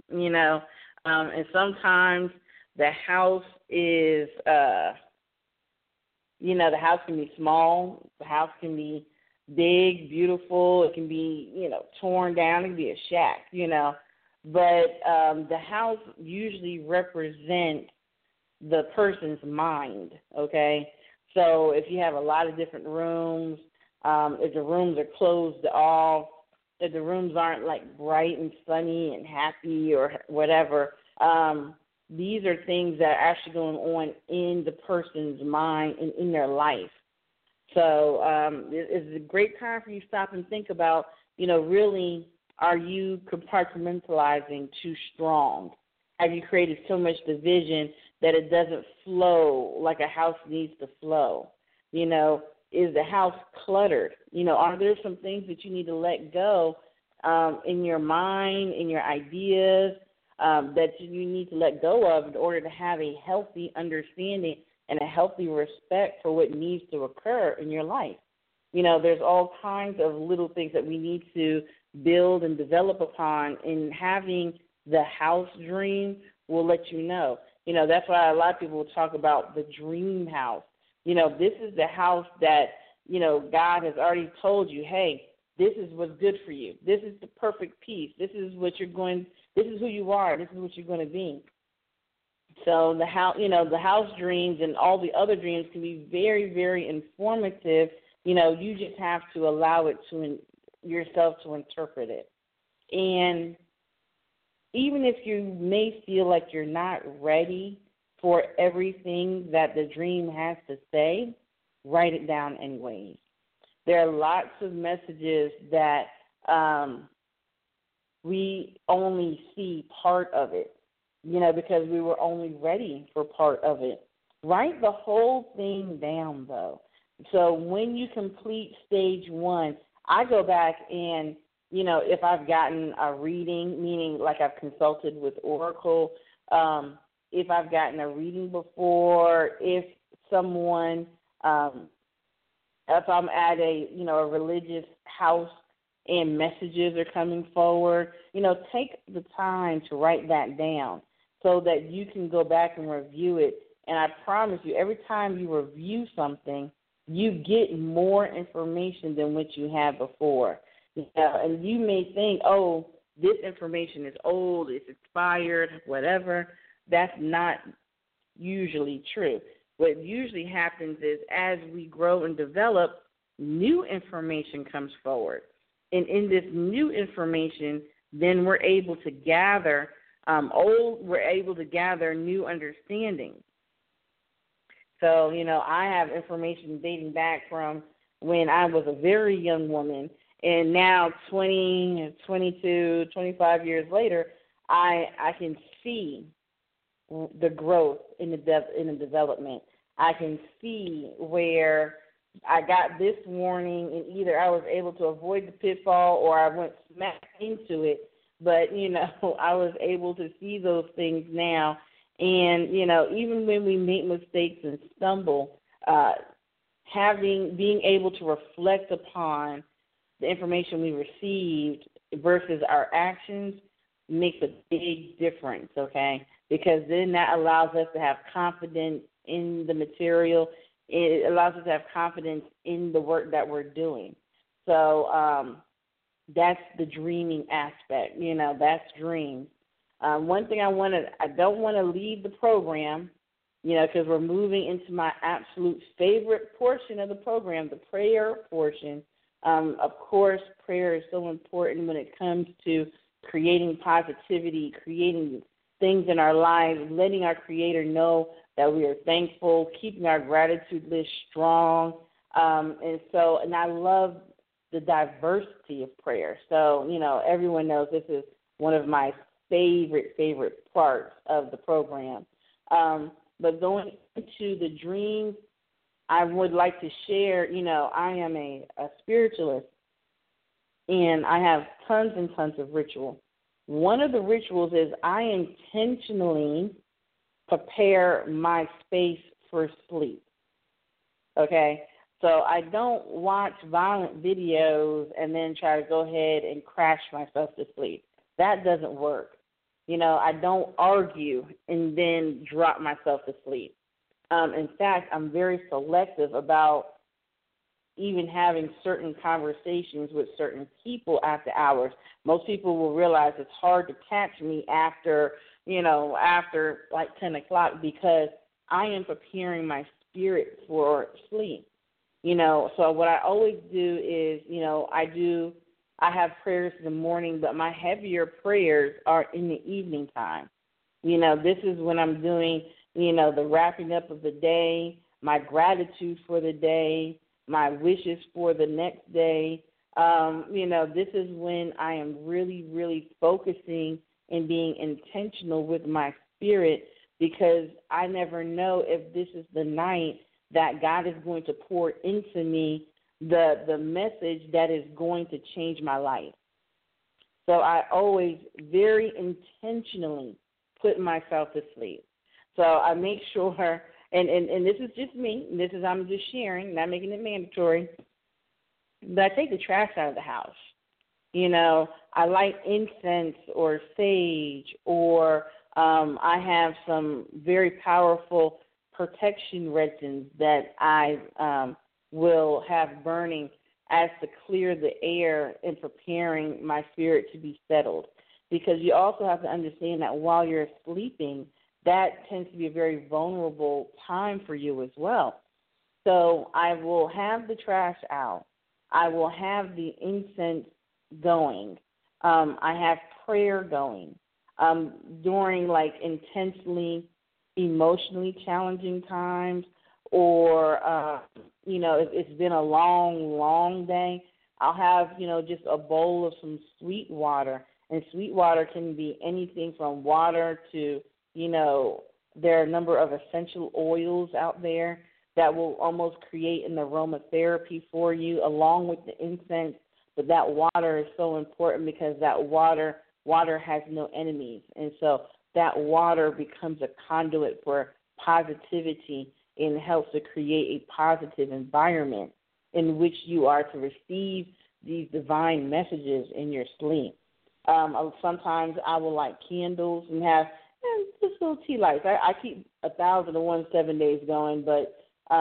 And sometimes the house is, the house can be small, the house can be big, beautiful, it can be, torn down, it can be a shack, but the house usually represents the person's mind, okay? So if you have a lot of different rooms, if the rooms are closed off, if the rooms aren't like bright and sunny and happy or whatever, these are things that are actually going on in the person's mind and in their life. So it's a great time for you to stop and think about, really, are you compartmentalizing too strong? Have you created so much division that it doesn't flow like a house needs to flow? Is the house cluttered? Are there some things that you need to let go in your mind, in your ideas, that you need to let go of in order to have a healthy understanding and a healthy respect for what needs to occur in your life? There's all kinds of little things that we need to build and develop upon, and having the house dream will let you know. That's why a lot of people will talk about the dream house. This is the house that, God has already told you, hey, this is what's good for you. This is the perfect piece. This is what this is who you are. This is what you're going to be. So the house dreams and all the other dreams can be very, very informative. You just have to allow it to yourself to interpret it. And even if you may feel like you're not ready for everything that the dream has to say, write it down anyways. There are lots of messages that we only see part of it, because we were only ready for part of it. Write the whole thing down, though. So when you complete stage 1, I go back and, if I've gotten a reading, meaning like I've consulted with Oracle, if I've gotten a reading before, if someone, if I'm at a religious house and messages are coming forward, take the time to write that down so that you can go back and review it. And I promise you, every time you review something, you get more information than what you had before. And you may think, oh, this information is old, it's expired, whatever. That's not usually true. What usually happens is as we grow and develop, new information comes forward. And in this new information, then we're able to gather new understanding. So, I have information dating back from when I was a very young woman, and now 20, 22, 25 years later, I can see the growth in the development. I can see where I got this warning, and either I was able to avoid the pitfall or I went smack into it. But, I was able to see those things now. And, even when we make mistakes and stumble, being able to reflect upon the information we received versus our actions makes a big difference, okay? Because then that allows us to have confidence in the material. It allows us to have confidence in the work that we're doing. So that's the dreaming aspect. That's dreams. One thing I don't want to leave the program, because we're moving into my absolute favorite portion of the program, the prayer portion. Of course, prayer is so important when it comes to creating positivity, creating things in our lives, letting our Creator know that we are thankful, keeping our gratitude list strong. And I love the diversity of prayer. So, everyone knows this is one of my favorite parts of the program. But going into the dreams, I would like to share, I am a spiritualist, and I have tons and tons of ritual. One of the rituals is I intentionally prepare my space for sleep, okay? So I don't watch violent videos and then try to go ahead and crash myself to sleep. That doesn't work. I don't argue and then drop myself to sleep. In fact, I'm very selective about even having certain conversations with certain people after hours. Most people will realize it's hard to catch me after like 10 o'clock because I am preparing my spirit for sleep. So what I always do is, I have prayers in the morning, but my heavier prayers are in the evening time. This is when I'm doing, the wrapping up of the day, my gratitude for the day, my wishes for the next day. This is when I am really, really focusing and being intentional with my spirit, because I never know if this is the night that God is going to pour into me the message that is going to change my life. So I always very intentionally put myself to sleep. So I make sure, and this is just me, I'm just sharing, not making it mandatory, but I take the trash out of the house. I light incense or sage, or I have some very powerful protection resins that I will have burning as to clear the air and preparing my spirit to be settled. Because you also have to understand that while you're sleeping, that tends to be a very vulnerable time for you as well. So I will have the trash out. I will have the incense going. I have prayer going. During like intensely emotionally challenging times, or if it's been a long day, I'll have just a bowl of some sweet water. And sweet water can be anything from water to there are a number of essential oils out there that will almost create an aromatherapy for you along with the incense. But that water is so important because that water has no enemies. And so that water becomes a conduit for positivity and helps to create a positive environment in which you are to receive these divine messages in your sleep. Sometimes I will light candles and have just little tea lights. I keep 1,001 7 days going, but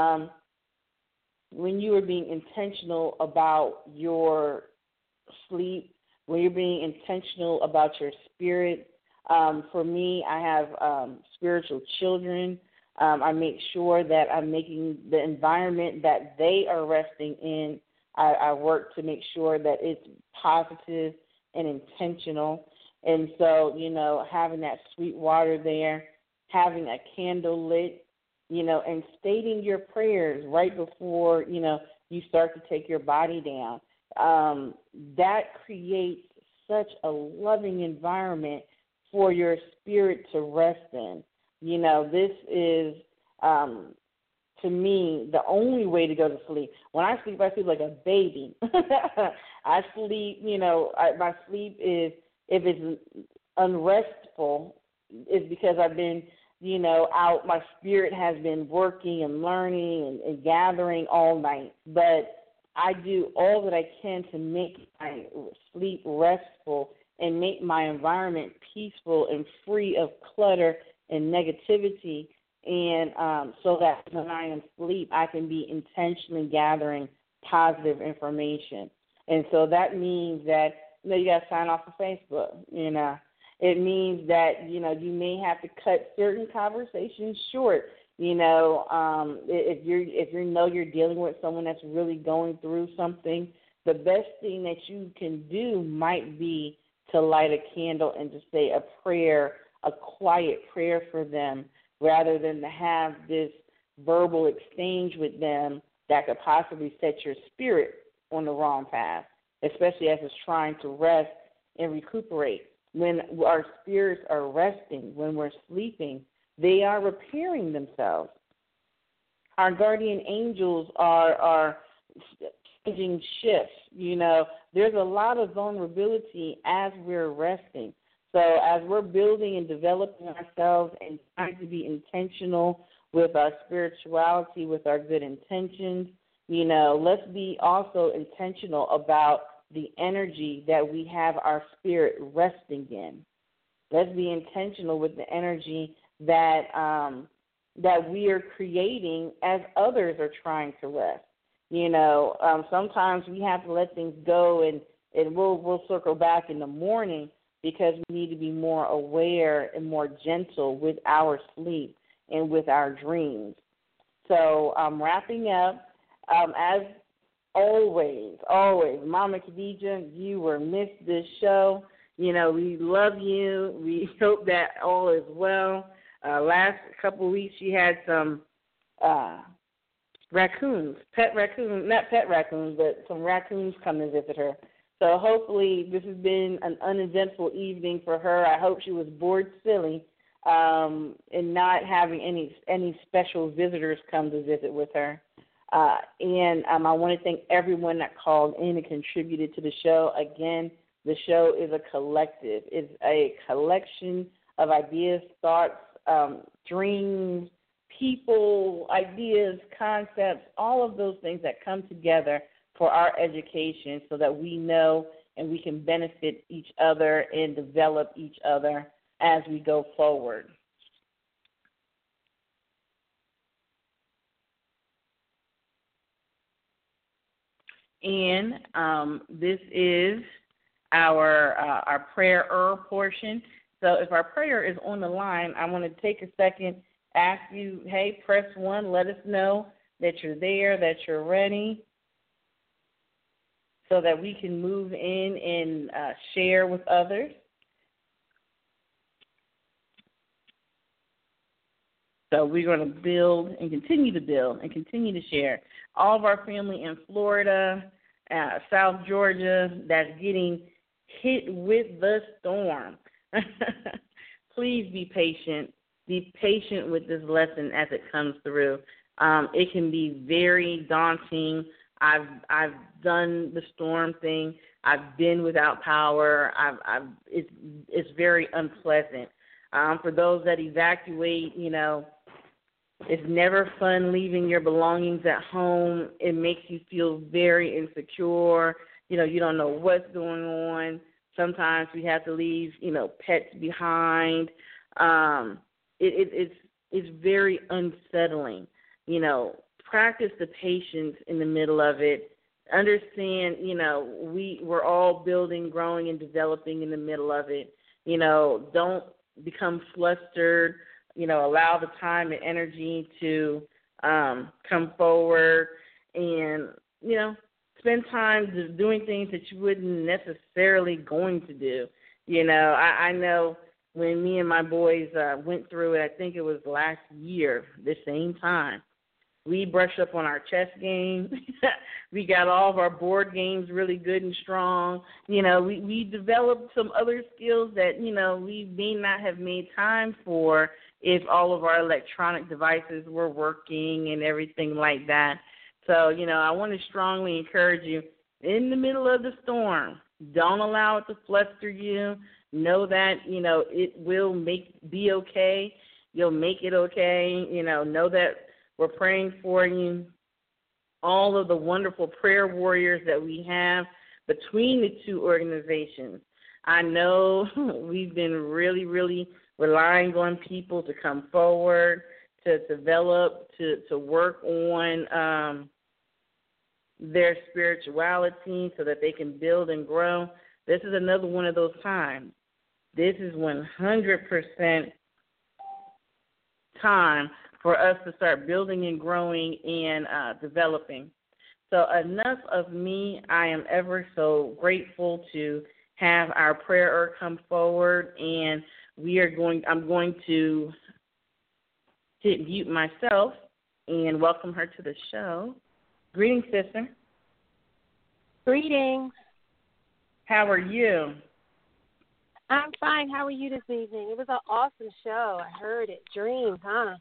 when you are being intentional about your sleep, when you're being intentional about your spirit, for me, I have spiritual children. I make sure that I'm making the environment that they are resting in, I work to make sure that it's positive and intentional. And so, having that sweet water there, having a candle lit, and stating your prayers right before, you start to take your body down. That creates such a loving environment for your spirit to rest in. This is, to me, the only way to go to sleep. When I sleep like a baby. I sleep, my sleep is, if it's unrestful, it's because I've been, out. My spirit has been working and learning and gathering all night. But I do all that I can to make my sleep restful and make my environment peaceful and free of clutter and negativity, and so that when I am asleep, I can be intentionally gathering positive information. And so that means that you got to sign off of Facebook. It means that you may have to cut certain conversations short. If you're dealing with someone that's really going through something, the best thing that you can do might be to light a candle and to say a prayer, a quiet prayer for them, rather than to have this verbal exchange with them that could possibly set your spirit on the wrong path, especially as it's trying to rest and recuperate. When our spirits are resting, when we're sleeping, they are repairing themselves. Our guardian angels are changing shifts. There's a lot of vulnerability as we're resting. So as we're building and developing ourselves and trying to be intentional with our spirituality, with our good intentions, let's be also intentional about the energy that we have our spirit resting in. Let's be intentional with the energy that that we are creating as others are trying to rest. Sometimes we have to let things go, and we'll circle back in the morning because we need to be more aware and more gentle with our sleep and with our dreams. So wrapping up, as always, Mama Khadija, you were missed this show. We love you. We hope that all is well. Last couple of weeks, she had some raccoons, not pet raccoons, but some raccoons come and visit her. So hopefully this has been an uneventful evening for her. I hope she was bored silly and not having any special visitors come to visit with her. And I want to thank everyone that called in and contributed to the show. Again, the show is a collective. It's a collection of ideas, thoughts, dreams, people, ideas, concepts, all of those things that come together for our education so that we know and we can benefit each other and develop each other as we go forward. And this is our prayer portion. So if our prayer is on the line, I want to take a second, ask you, hey, press 1, let us know that you're there, that you're ready, so that we can move in and share with others. So we're going to build and continue to share. All of our family in Florida, South Georgia, that's getting hit with the storm. Please be patient. Be patient with this lesson as it comes through. It can be very daunting. I've done the storm thing. I've been without power. It's very unpleasant. For those that evacuate, it's never fun leaving your belongings at home. It makes you feel very insecure. You don't know what's going on. Sometimes we have to leave, pets behind. It's very unsettling. Practice the patience in the middle of it. Understand, we're all building, growing, and developing in the middle of it. Don't become flustered. Allow the time and energy to come forward and, spend time doing things that you wouldn't necessarily going to do. I know when me and my boys went through it, I think it was last year, the same time, we brushed up on our chess game. We got all of our board games really good and strong. We developed some other skills that, we may not have made time for if all of our electronic devices were working and everything like that. So, I want to strongly encourage you, in the middle of the storm, don't allow it to fluster you. Know that, it will be okay. You'll make it okay. Know that we're praying for you. All of the wonderful prayer warriors that we have between the two organizations. I know we've been really, really relying on people to come forward, to develop, to work on their spirituality so that they can build and grow. This is another one of those times. This is 100% time for us to start building and growing and developing. So enough of me. I am ever so grateful to have our prayer come forward, and I'm going to hit mute myself and welcome her to the show. Greetings, sister. Greetings. How are you? I'm fine. How are you this evening? It was an awesome show. I heard it. Dreams, huh?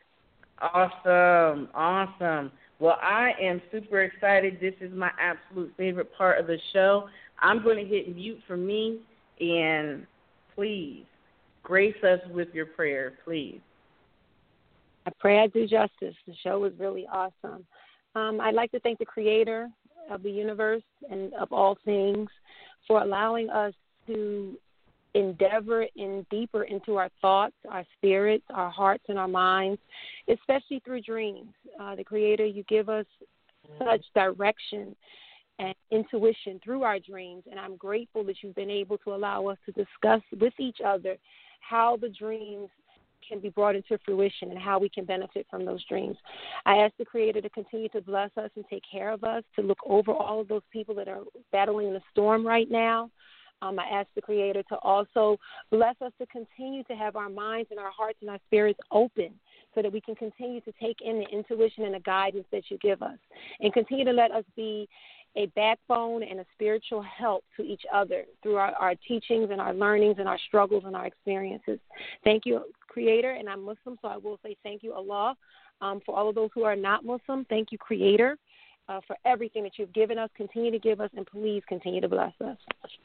Awesome. Well, I am super excited. This is my absolute favorite part of the show. I'm going to hit mute for me, and please grace us with your prayer, please. I pray I do justice. The show was really awesome. I'd like to thank the creator of the universe and of all things for allowing us to endeavor in deeper into our thoughts, our spirits, our hearts, and our minds, especially through dreams. The Creator, you give us such direction and intuition through our dreams, and I'm grateful that you've been able to allow us to discuss with each other how the dreams can be brought into fruition and how we can benefit from those dreams. I ask the Creator to continue to bless us and take care of us, to look over all of those people that are battling the storm right now. I ask the Creator to also bless us to continue to have our minds and our hearts and our spirits open so that we can continue to take in the intuition and the guidance that you give us, and continue to let us be a backbone and a spiritual help to each other through our teachings and our learnings and our struggles and our experiences. Thank you, Creator, and I'm Muslim, so I will say thank you, Allah. For all of those who are not Muslim, thank you, Creator, for everything that you've given us, continue to give us, and please continue to bless us.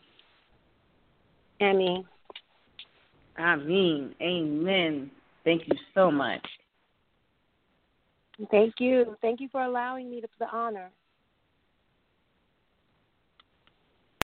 Ameen. Ameen. Amen. Thank you so much. Thank you. Thank you for allowing me the honor.